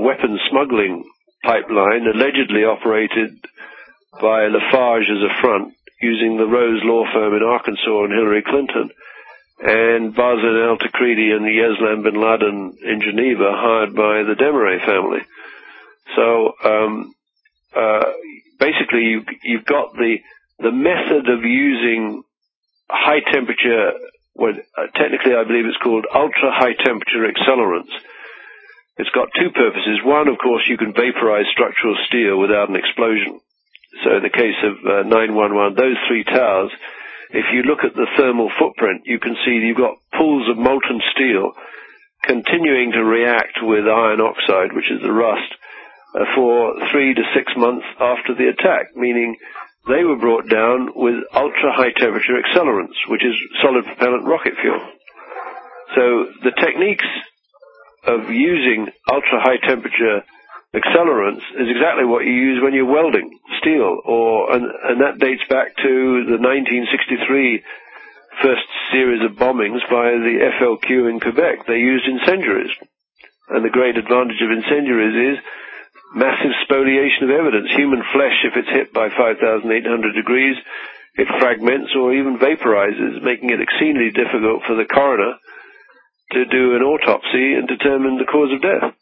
weapons smuggling pipeline allegedly operated by Lafarge as a front, using the Rose law firm in Arkansas and Hillary Clinton, and Barzan al-Takridi and Yeslam bin Laden in Geneva, hired by the Desmarais family. So um, uh, basically, you, you've got the the method of using high temperature, well, uh, technically I believe it's called ultra high temperature accelerants. It's got two purposes. One, of course, you can vaporize structural steel without an explosion. So in the case of uh, nine one one, those three towers, if you look at the thermal footprint, you can see you've got pools of molten steel continuing to react with iron oxide, which is the rust, uh, for three to six months after the attack, meaning they were brought down with ultra-high temperature accelerants, which is solid propellant rocket fuel. So the techniques of using ultra-high temperature accelerants is exactly what you use when you're welding steel, or and, and that dates back to the nineteen sixty-three first series of bombings by the F L Q in Quebec. They used incendiaries, and the great advantage of incendiaries is massive spoliation of evidence. Human flesh, if it's hit by five thousand eight hundred degrees, it fragments or even vaporizes, making it exceedingly difficult for the coroner to do an autopsy and determine the cause of death.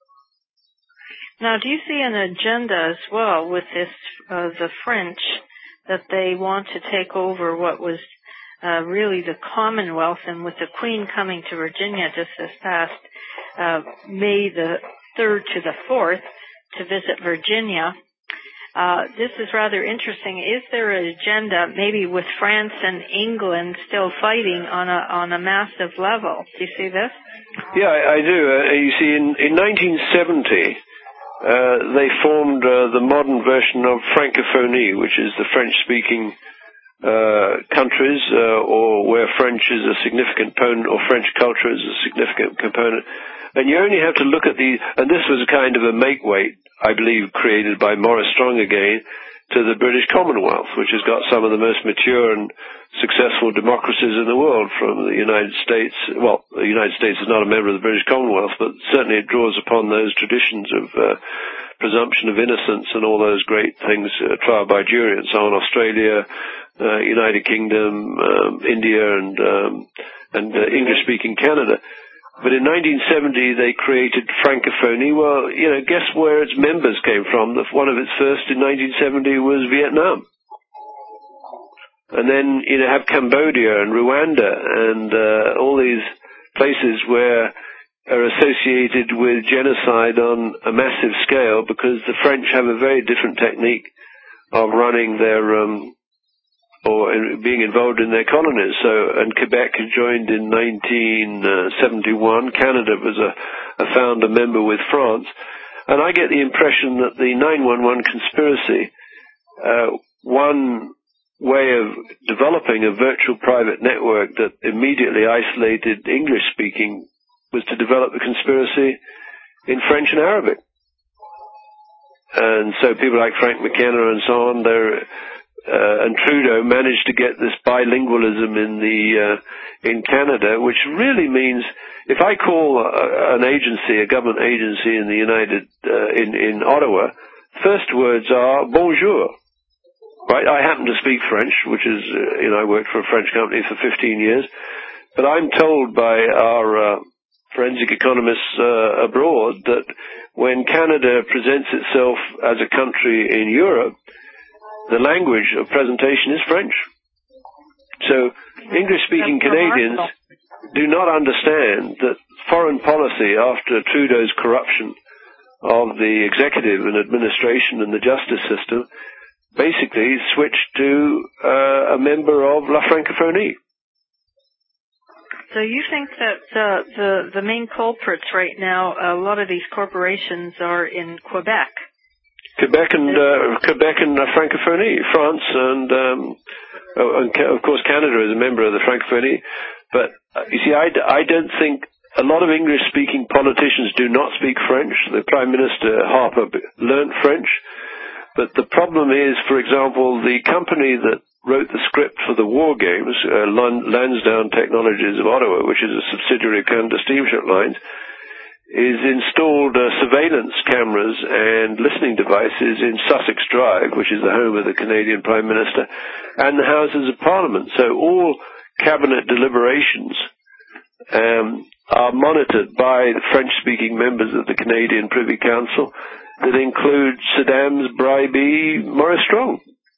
Now, do you see an agenda as well with this, uh, the French, that they want to take over what was uh, really the Commonwealth, and with the Queen coming to Virginia just this past uh, May the third to the fourth to visit Virginia? Uh, this is rather interesting. Is there an agenda, maybe with France and England still fighting on a on a massive level? Do you see this? Yeah, I, I do. Uh, you see, in, in nineteen seventy, uh, they formed uh, the modern version of Francophonie, which is the French-speaking uh, countries, uh, or where French is a significant component, or French culture is a significant component. And you only have to look at the, and this was a kind of a make-weight, I believe, created by Maurice Strong again, to the British Commonwealth, which has got some of the most mature and successful democracies in the world, from the United States. Well, the United States is not a member of the British Commonwealth, but certainly it draws upon those traditions of uh, presumption of innocence and all those great things, uh, trial by jury and so on. Australia, uh, United Kingdom, um, India, and, um, and uh, English-speaking Canada. But in nineteen seventy, they created Francophonie. Well, you know, guess where its members came from? One of its first in nineteen seventy was Vietnam. And then, you know, have Cambodia and Rwanda and uh, all these places where are associated with genocide on a massive scale, because the French have a very different technique of running their um, or being involved in their colonies. So, and Quebec joined in nineteen seventy-one. Canada was a, a founder member with France. And I get the impression that the nine one one conspiracy, uh, one way of developing a virtual private network that immediately isolated English-speaking was to develop the conspiracy in French and Arabic. And so people like Frank McKenna and so on, they're Uh, and Trudeau managed to get this bilingualism in the uh, in Canada, which really means if I call a, an agency, a government agency in the United uh, in in Ottawa, first words are bonjour. Right? I happen to speak French, which is uh, you know I worked for a French company for fifteen years, but I'm told by our uh, forensic economists uh, abroad that when Canada presents itself as a country in Europe, the language of presentation is French. So English-speaking Canadians do not understand that foreign policy, after Trudeau's corruption of the executive and administration and the justice system, basically switched to uh, a member of La Francophonie. So you think that uh, the, the main culprits right now, a lot of these corporations are in Quebec? Quebec and uh, Quebec and uh, Francophonie, France, and, um, oh, and of course Canada is a member of the Francophonie. But uh, you see, I, I don't think a lot of English-speaking politicians do not speak French. The Prime Minister Harper learnt French, but the problem is, for example, the company that wrote the script for the War Games, uh, Lansdowne Technologies of Ottawa, which is a subsidiary of Canada Steamship Lines, is installed uh, surveillance cameras and listening devices in Sussex Drive, which is the home of the Canadian Prime Minister, and the Houses of Parliament. So all cabinet deliberations um, are monitored by the French-speaking members of the Canadian Privy Council that include Saddam's bribee Maurice Strong.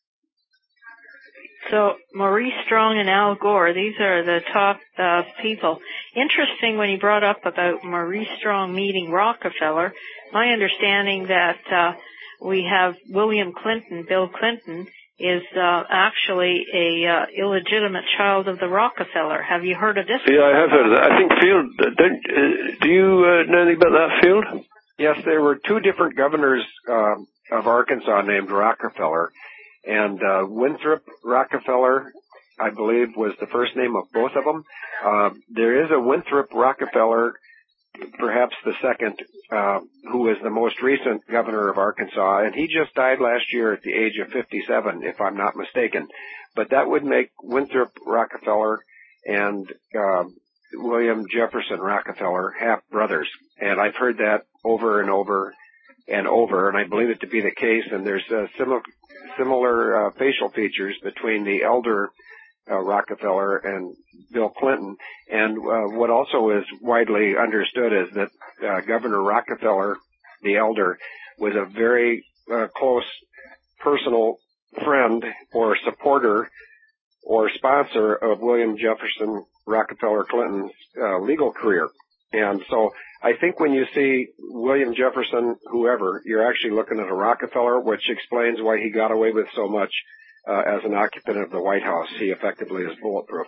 So Maurice Strong and Al Gore, these are the top uh, people. Interesting when you brought up about Maurice Strong meeting Rockefeller. My understanding that uh, we have William Clinton, Bill Clinton, is uh, actually a uh, illegitimate child of the Rockefeller. Have you heard of this? Yeah, I have heard of that. I think Field, don't, uh, do you uh, know anything about that, Field? Yes, there were two different governors uh, of Arkansas named Rockefeller. And uh, Winthrop Rockefeller, I believe, was the first name of both of them. Uh, there is a Winthrop Rockefeller, perhaps the second, uh, who was the most recent governor of Arkansas, and he just died last year at the age of fifty-seven, if I'm not mistaken. But that would make Winthrop Rockefeller and uh, William Jefferson Rockefeller half brothers. And I've heard that over and over and over, and I believe it to be the case. And there's uh, similar similar uh, facial features between the elder uh, Rockefeller and Bill Clinton. And uh, what also is widely understood is that uh, Governor Rockefeller, the elder, was a very uh, close personal friend or supporter or sponsor of William Jefferson Rockefeller Clinton's uh, legal career. And so I think when you see William Jefferson, whoever, you're actually looking at a Rockefeller, which explains why he got away with so much uh, as an occupant of the White House. He effectively is bulletproof.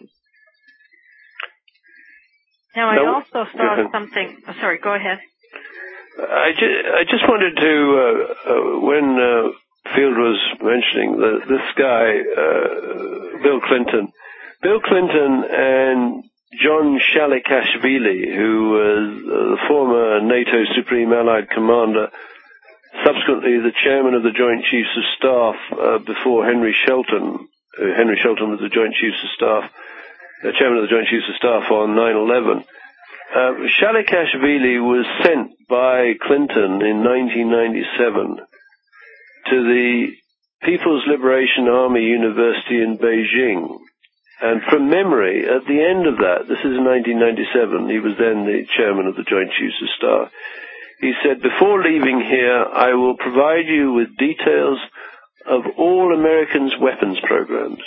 Now, I no, also saw something. Oh, sorry, go ahead. I just, I just wanted to, uh, uh, when uh, Field was mentioning that this guy, uh, Bill Clinton, Bill Clinton and John Shalikashvili, who was uh, the former NATO Supreme Allied Commander, subsequently the chairman of the Joint Chiefs of Staff uh, before Henry Shelton. Uh, Henry Shelton was the Joint Chiefs of Staff, uh, chairman of the Joint Chiefs of Staff on nine eleven. Uh, Shalikashvili was sent by Clinton in nineteen ninety-seven to the People's Liberation Army University in Beijing. And from memory, at the end of that, this is in nineteen ninety-seven, he was then the chairman of the Joint Chiefs of Staff, he said, before leaving here, I will provide you with details of all Americans' weapons programs.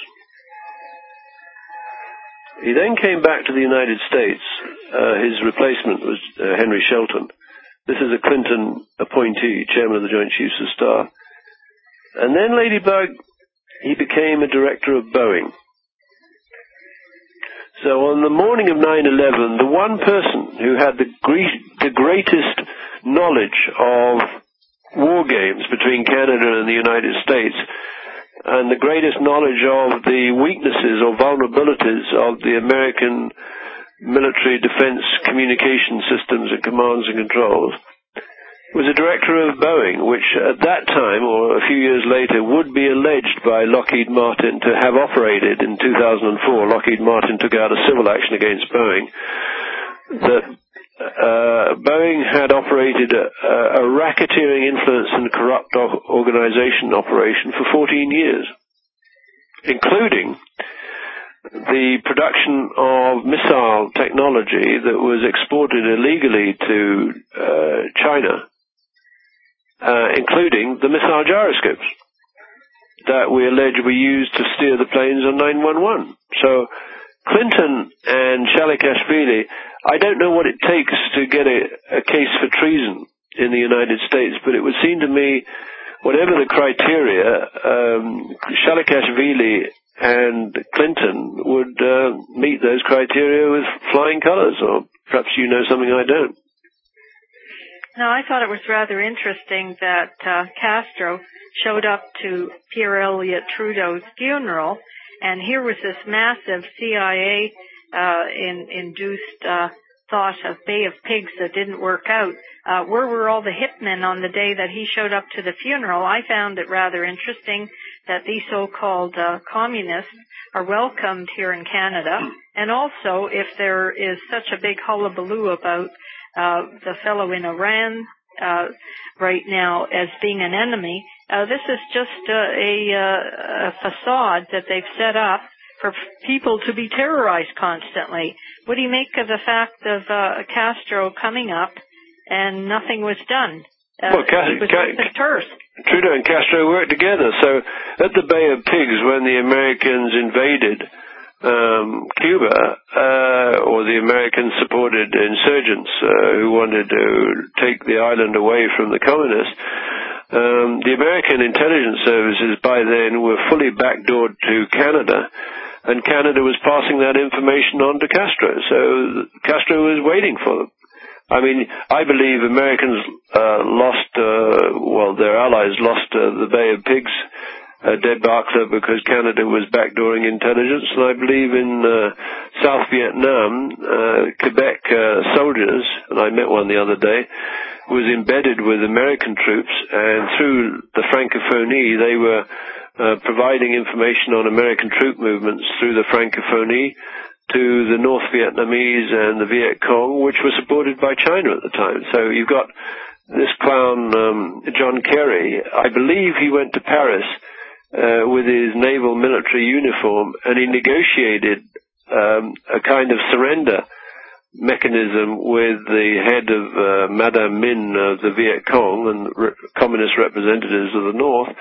He then came back to the United States. Uh, his replacement was uh, Henry Shelton. This is a Clinton appointee, chairman of the Joint Chiefs of Staff. And then, Ladybug, he became a director of Boeing. So on the morning of nine eleven, the one person who had the, gre- the greatest knowledge of war games between Canada and the United States, and the greatest knowledge of the weaknesses or vulnerabilities of the American military defense communication systems and commands and controls, was a director of Boeing, which at that time, or a few years later, would be alleged by Lockheed Martin to have operated in two thousand four. Lockheed Martin took out a civil action against Boeing, that uh, Boeing had operated a, a racketeering influence and corrupt organization operation for fourteen years, including the production of missile technology that was exported illegally to uh, China, Uh, including the missile gyroscopes that we allege were used to steer the planes on nine one one. So Clinton and Shalikashvili, I don't know what it takes to get a, a case for treason in the United States, but it would seem to me, whatever the criteria, um, Shalikashvili and Clinton would uh, meet those criteria with flying colors, or perhaps you know something I don't. No, I thought it was rather interesting that uh, Castro showed up to Pierre Elliott Trudeau's funeral, and here was this massive C I A uh, in, induced uh, thought of Bay of Pigs that didn't work out. Uh, where were all the hitmen on the day that he showed up to the funeral? I found it rather interesting that these so-called uh, communists are welcomed here in Canada, and also if there is such a big hullabaloo about uh, the fellow in Iran uh, right now as being an enemy. Uh, this is just uh, a, uh, a facade that they've set up for people to be terrorized constantly. What do you make of the fact of uh, Castro coming up and nothing was done? Uh, well, Ca- it was Ca- the Tursk. Trudeau and Castro worked together. So at the Bay of Pigs, when the Americans invaded um, Cuba, uh, or the American-supported insurgents uh, who wanted to take the island away from the communists, um, the American intelligence services by then were fully backdoored to Canada, and Canada was passing that information on to Castro. So Castro was waiting for them. I mean, I believe Americans uh, lost, uh, well, their allies lost uh, the Bay of Pigs uh, debacle because Canada was backdooring intelligence, and I believe in uh, South Vietnam, uh, Quebec uh, soldiers, and I met one the other day, was embedded with American troops, and through the Francophonie, they were uh, providing information on American troop movements through the Francophonie to the North Vietnamese and the Viet Cong, which were supported by China at the time. So you've got this clown, um, John Kerry. I believe he went to Paris uh, with his naval military uniform, and he negotiated um, a kind of surrender mechanism with the head of uh, Madame Min of the Viet Cong and re- communist representatives of the North,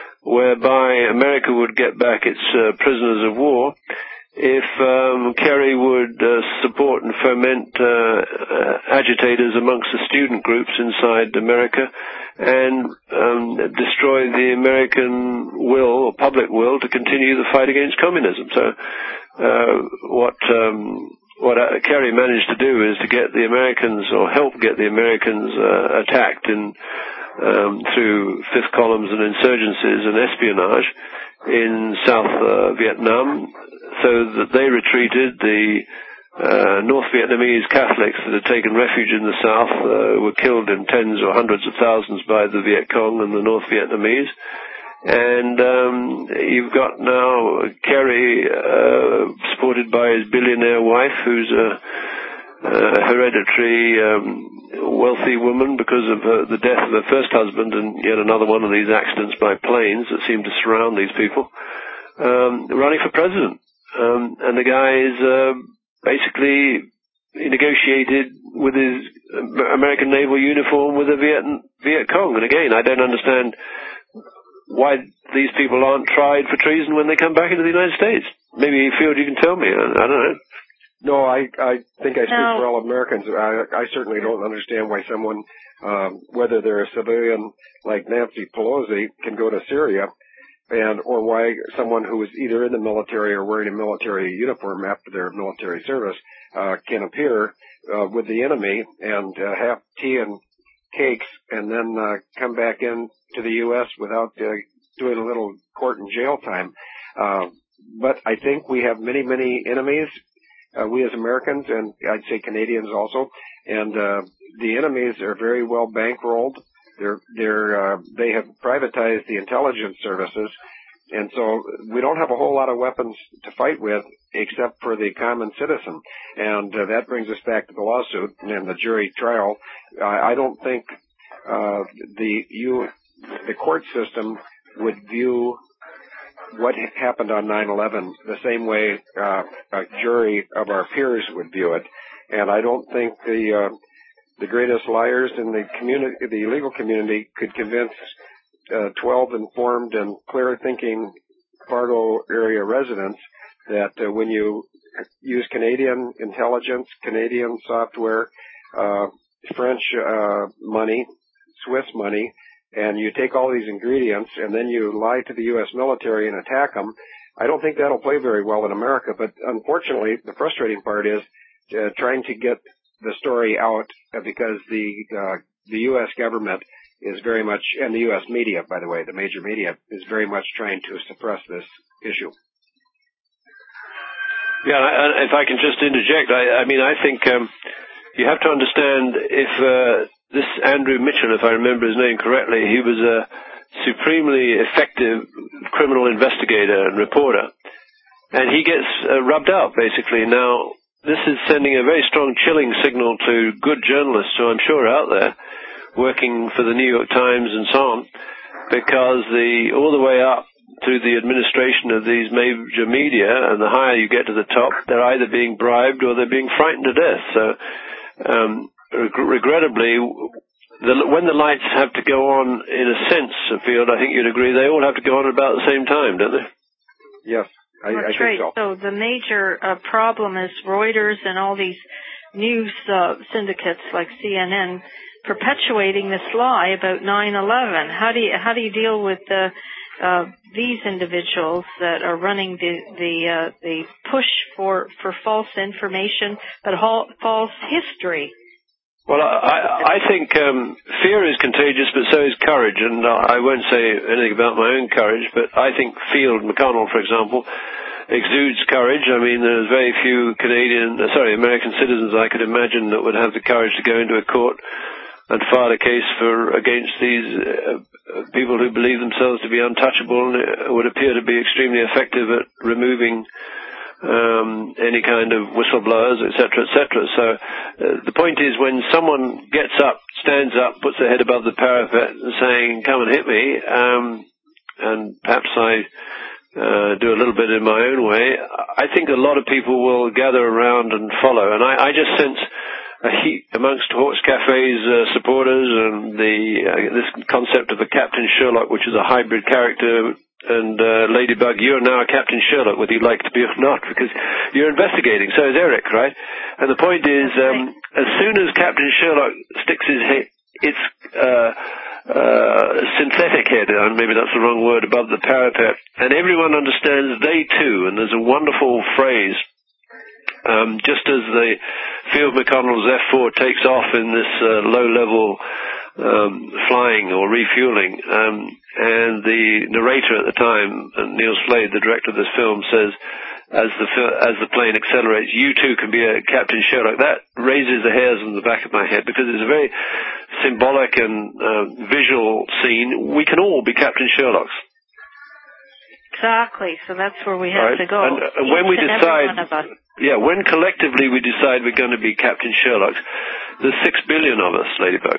whereby America would get back its uh, prisoners of war if um, Kerry would uh, support and foment uh, uh, agitators amongst the student groups inside America and um, destroy the American will, or public will, to continue the fight against communism. So uh, what um, what uh, Kerry managed to do is to get the Americans, or help get the Americans uh, attacked in, um, through fifth columns and insurgencies and espionage in South uh, Vietnam, so that they retreated. The uh, North Vietnamese Catholics that had taken refuge in the South uh, were killed in tens or hundreds of thousands by the Viet Cong and the North Vietnamese. And um, you've got now Kerry, uh, supported by his billionaire wife, who's a, a hereditary um, wealthy woman because of uh, the death of her first husband and yet another one of these accidents by planes that seem to surround these people, um, running for president. Um, and the guy is uh, basically he negotiated with his American naval uniform with the Viet, Viet Cong. And again, I don't understand why these people aren't tried for treason when they come back into the United States. Maybe, Field, you can tell me. I, I don't know. No, I, I think I speak no. for all Americans. I, I certainly don't understand why someone, um, whether they're a civilian like Nancy Pelosi, can go to Syria, and or why someone who is either in the military or wearing a military uniform after their military service uh, can appear uh, with the enemy and uh, have tea and cakes and then uh, come back in to the U S without uh, doing a little court and jail time. Uh, but I think we have many, many enemies. Uh, we as Americans, and I'd say Canadians also, and uh, the enemies are very well bankrolled. They're, they're, uh, they have privatized the intelligence services, and so we don't have a whole lot of weapons to fight with except for the common citizen. And uh, that brings us back to the lawsuit and the jury trial. Uh, I don't think uh, the you, the court system would view what happened on nine eleven the same way uh, a jury of our peers would view it. And I don't think the uh, the greatest liars in the community, the legal community, could convince uh, twelve informed and clear-thinking Fargo area residents that uh, when you use Canadian intelligence, Canadian software, uh, French uh, money, Swiss money, and you take all these ingredients and then you lie to the U S military and attack them, I don't think that'll play very well in America. But unfortunately, the frustrating part is uh, trying to get the story out uh, because the uh, the U S government is very much, and the U S media, by the way, the major media, is very much trying to suppress this issue. Yeah, if I can just interject, I, I mean, I think um, you have to understand if uh, this Andrew Mitchell, if I remember his name correctly, he was a supremely effective criminal investigator and reporter, and he gets uh, rubbed out, basically. Now, this is sending a very strong chilling signal to good journalists who I'm sure are out there working for the New York Times and so on, because the all the way up to the administration of these major media, and the higher you get to the top, they're either being bribed or they're being frightened to death. So, um, reg- regrettably, the, when the lights have to go on, in a sense, Field, I think you'd agree, they all have to go on at about the same time, don't they? Yes, I, That's I think right. so. So the major uh, problem is Reuters and all these news uh, syndicates like C N N perpetuating this lie about nine eleven. How do you how do you deal with the uh, these individuals that are running the the uh, the push for for false information, but ha- false history? Well, I, I think um, fear is contagious, but so is courage. And I won't say anything about my own courage, but I think Field McConnell, for example, exudes courage. I mean, there's very few Canadian, uh, sorry, American citizens I could imagine that would have the courage to go into a court and file a case for against these uh, people who believe themselves to be untouchable and would appear to be extremely effective at removing Um, any kind of whistleblowers, et cetera, et cetera. So uh, the point is, when someone gets up, stands up, puts their head above the parapet, and saying, "Come and hit me," um, and perhaps I uh, do a little bit in my own way, I think a lot of people will gather around and follow. And I, I just sense a heat amongst Hawkes Cafe's uh, supporters, and the uh, this concept of a Captain Sherlock, which is a hybrid character. And uh, Ladybug, you're now a Captain Sherlock, whether you like to be or not, because you're investigating. So is Eric, right? And the point is, um, as soon as Captain Sherlock sticks his head, its uh, uh, synthetic head, uh, maybe that's the wrong word, above the parapet, and everyone understands they too. And there's a wonderful phrase, um, just as the Field McConnell's F four takes off in this uh, low-level Um, flying or refueling, um, and the narrator at the time, Neil Slade, the director of this film, says, as the as the plane accelerates, "You too can be a Captain Sherlock." That raises the hairs on the back of my head, because it's a very symbolic and uh, visual scene. We can all be Captain Sherlocks. Exactly. So that's where we have right? to go. And, and when we decide, yeah, when collectively we decide we're going to be Captain Sherlocks, there's six billion of us, Ladybug.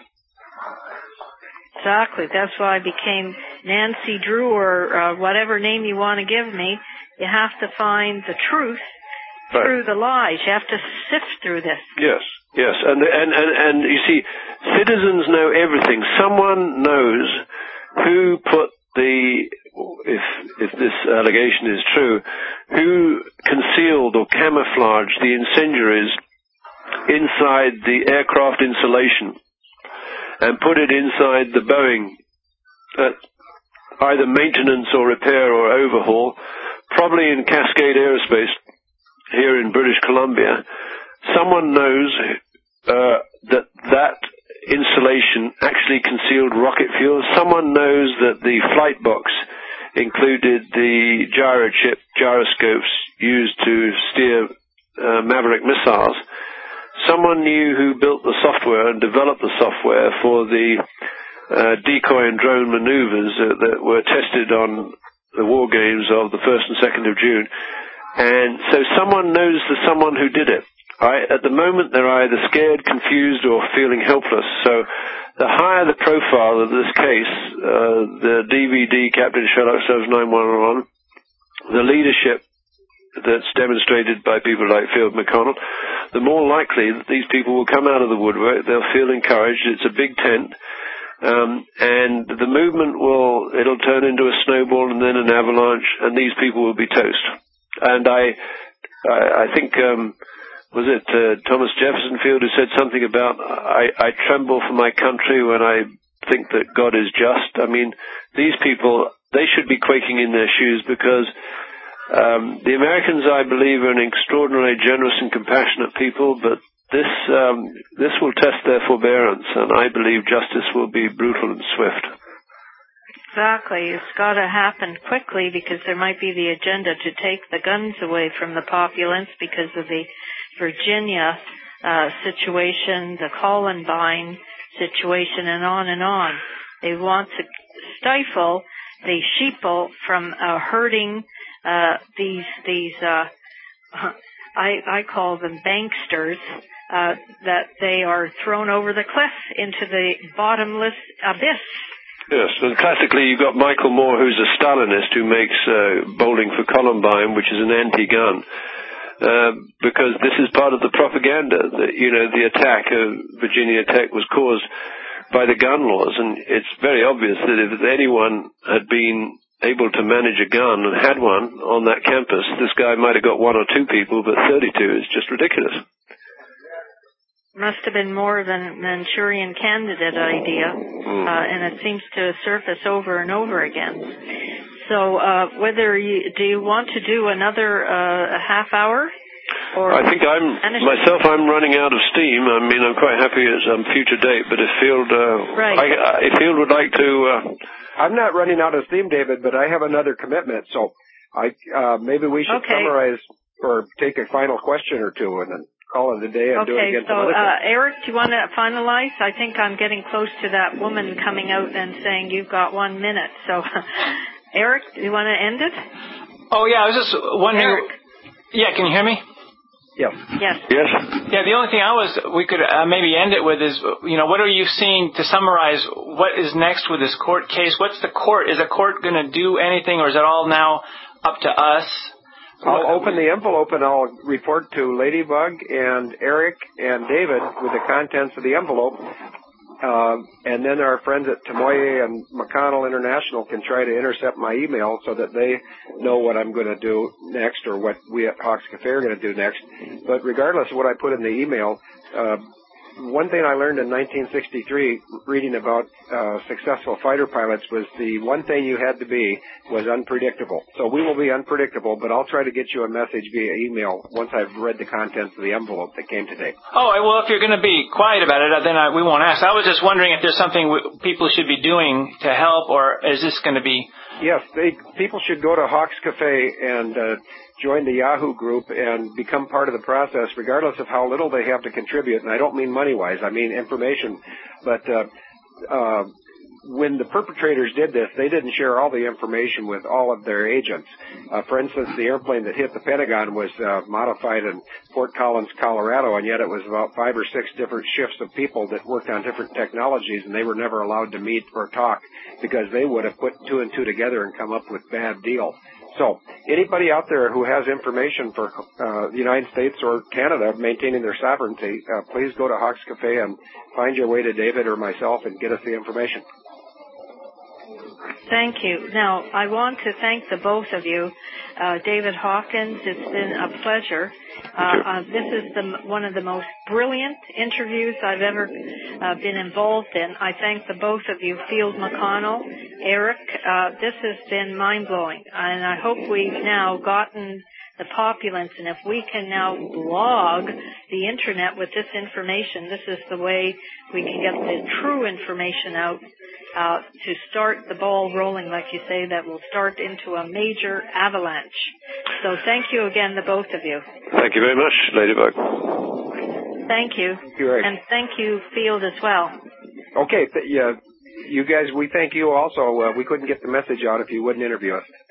Exactly. That's why I became Nancy Drew, or uh, whatever name you want to give me. You have to find the truth right. through the lies. You have to sift through this. Yes, yes. And, and, and, and you see, citizens know everything. Someone knows who put the, if, if this allegation is true, who concealed or camouflaged the incendiaries inside the aircraft insulation and put it inside the Boeing at either maintenance or repair or overhaul, probably in Cascade Aerospace here in British Columbia. Someone knows uh, that that insulation actually concealed rocket fuel. Someone knows that the flight box included the gyrochip, gyroscopes used to steer uh, Maverick missiles. Someone knew who built the software and developed the software for the uh, decoy and drone maneuvers uh, that were tested on the war games of the first and second of June. And so someone knows the someone who did it. Right? At the moment, they're either scared, confused, or feeling helpless. So the higher the profile of this case, uh, the D V D Captain Sherlock Serves nine one one, the leadership that's demonstrated by people like Field McConnell, the more likely that these people will come out of the woodwork. They'll feel encouraged. It's a big tent. Um, and the movement will, it'll turn into a snowball and then an avalanche, and these people will be toast. And I, I, I think, um, was it uh, Thomas Jefferson Field who said something about, I, I tremble for my country when I think that God is just. I mean, these people, they should be quaking in their shoes, because Um, the Americans, I believe, are an extraordinarily generous and compassionate people, but this um, this will test their forbearance, and I believe justice will be brutal and swift. Exactly. It's got to happen quickly, because there might be the agenda to take the guns away from the populace because of the Virginia uh, situation, the Columbine situation, and on and on. They want to stifle the sheeple from uh, hurting Uh, these these uh, I, I call them banksters, uh, that they are thrown over the cliff into the bottomless abyss. Yes, and classically you've got Michael Moore, who's a Stalinist, who makes uh, Bowling for Columbine, which is an anti-gun. Uh, because this is part of the propaganda that, you know, the attack of Virginia Tech was caused by the gun laws, and it's very obvious that if anyone had been able to manage a gun and had one on that campus, this guy might have got one or two people, but thirty-two is just ridiculous. Must have been more than Manchurian Candidate idea, mm. uh, and it seems to surface over and over again. So, uh, whether you, do you want to do another, uh, half hour? Or I think I'm, myself, I'm running out of steam. I mean, I'm quite happy at some future date, but if Field, uh, right. I, if Field would like to, uh, I'm not running out of steam, David, but I have another commitment, so I, uh, maybe we should okay. summarize or take a final question or two and then call it a day and okay, do it again so, tomorrow. uh, Eric, do you want to finalize? I think I'm getting close to that woman coming out and saying you've got one minute, so... Eric, do you want to end it? Oh, yeah, I was just wondering. Eric. Yeah, can you hear me? Yes. Yes. Yes. Yeah, the only thing I was, we could uh, maybe end it with is, you know, what are you seeing to summarize what is next with this court case? What's the court? Is the court going to do anything, or is it all now up to us? I'll open the envelope and I'll report to Ladybug and Eric and David with the contents of the envelope. Uh, and then our friends at Tamoye and McConnell International can try to intercept my email so that they know what I'm going to do next or what we at Hawks Cafe are going to do next. But regardless of what I put in the email, uh, one thing I learned in nineteen sixty-three reading about uh, successful fighter pilots was the one thing you had to be was unpredictable. So we will be unpredictable, but I'll try to get you a message via email once I've read the contents of the envelope that came today. Oh, well, if you're going to be quiet about it, then I, we won't ask. I was just wondering if there's something w- people should be doing to help, or is this going to be... Yes, they, people should go to Hawks Cafe and uh, join the Yahoo group and become part of the process, regardless of how little they have to contribute. And I don't mean money-wise, I mean information. But uh, uh, when the perpetrators did this, they didn't share all the information with all of their agents. Uh, for instance, the airplane that hit the Pentagon was uh, modified in Fort Collins, Colorado, and yet it was about five or six different shifts of people that worked on different technologies, and they were never allowed to meet or talk because they would have put two and two together and come up with bad deal. So anybody out there who has information for uh, the United States or Canada maintaining their sovereignty, uh, please go to Hawks Cafe and find your way to David or myself and get us the information. Thank you. Now, I want to thank the both of you. Uh, David Hawkins, it's been a pleasure. Uh, uh, this is the, one of the most brilliant interviews I've ever uh, been involved in. I thank the both of you, Field McConnell, Eric. Uh, this has been mind-blowing, and I hope we've now gotten the populace, and if we can now blog the Internet with this information, this is the way we can get the true information out uh, to start the ball rolling, like you say, that will start into a major avalanche. So thank you again, the both of you. Thank you very much, Ladybug. Thank you. Thank you, Eric. And thank you, Field, as well. Okay, th- yeah, you guys, we thank you also. Uh, we couldn't get the message out if you wouldn't interview us.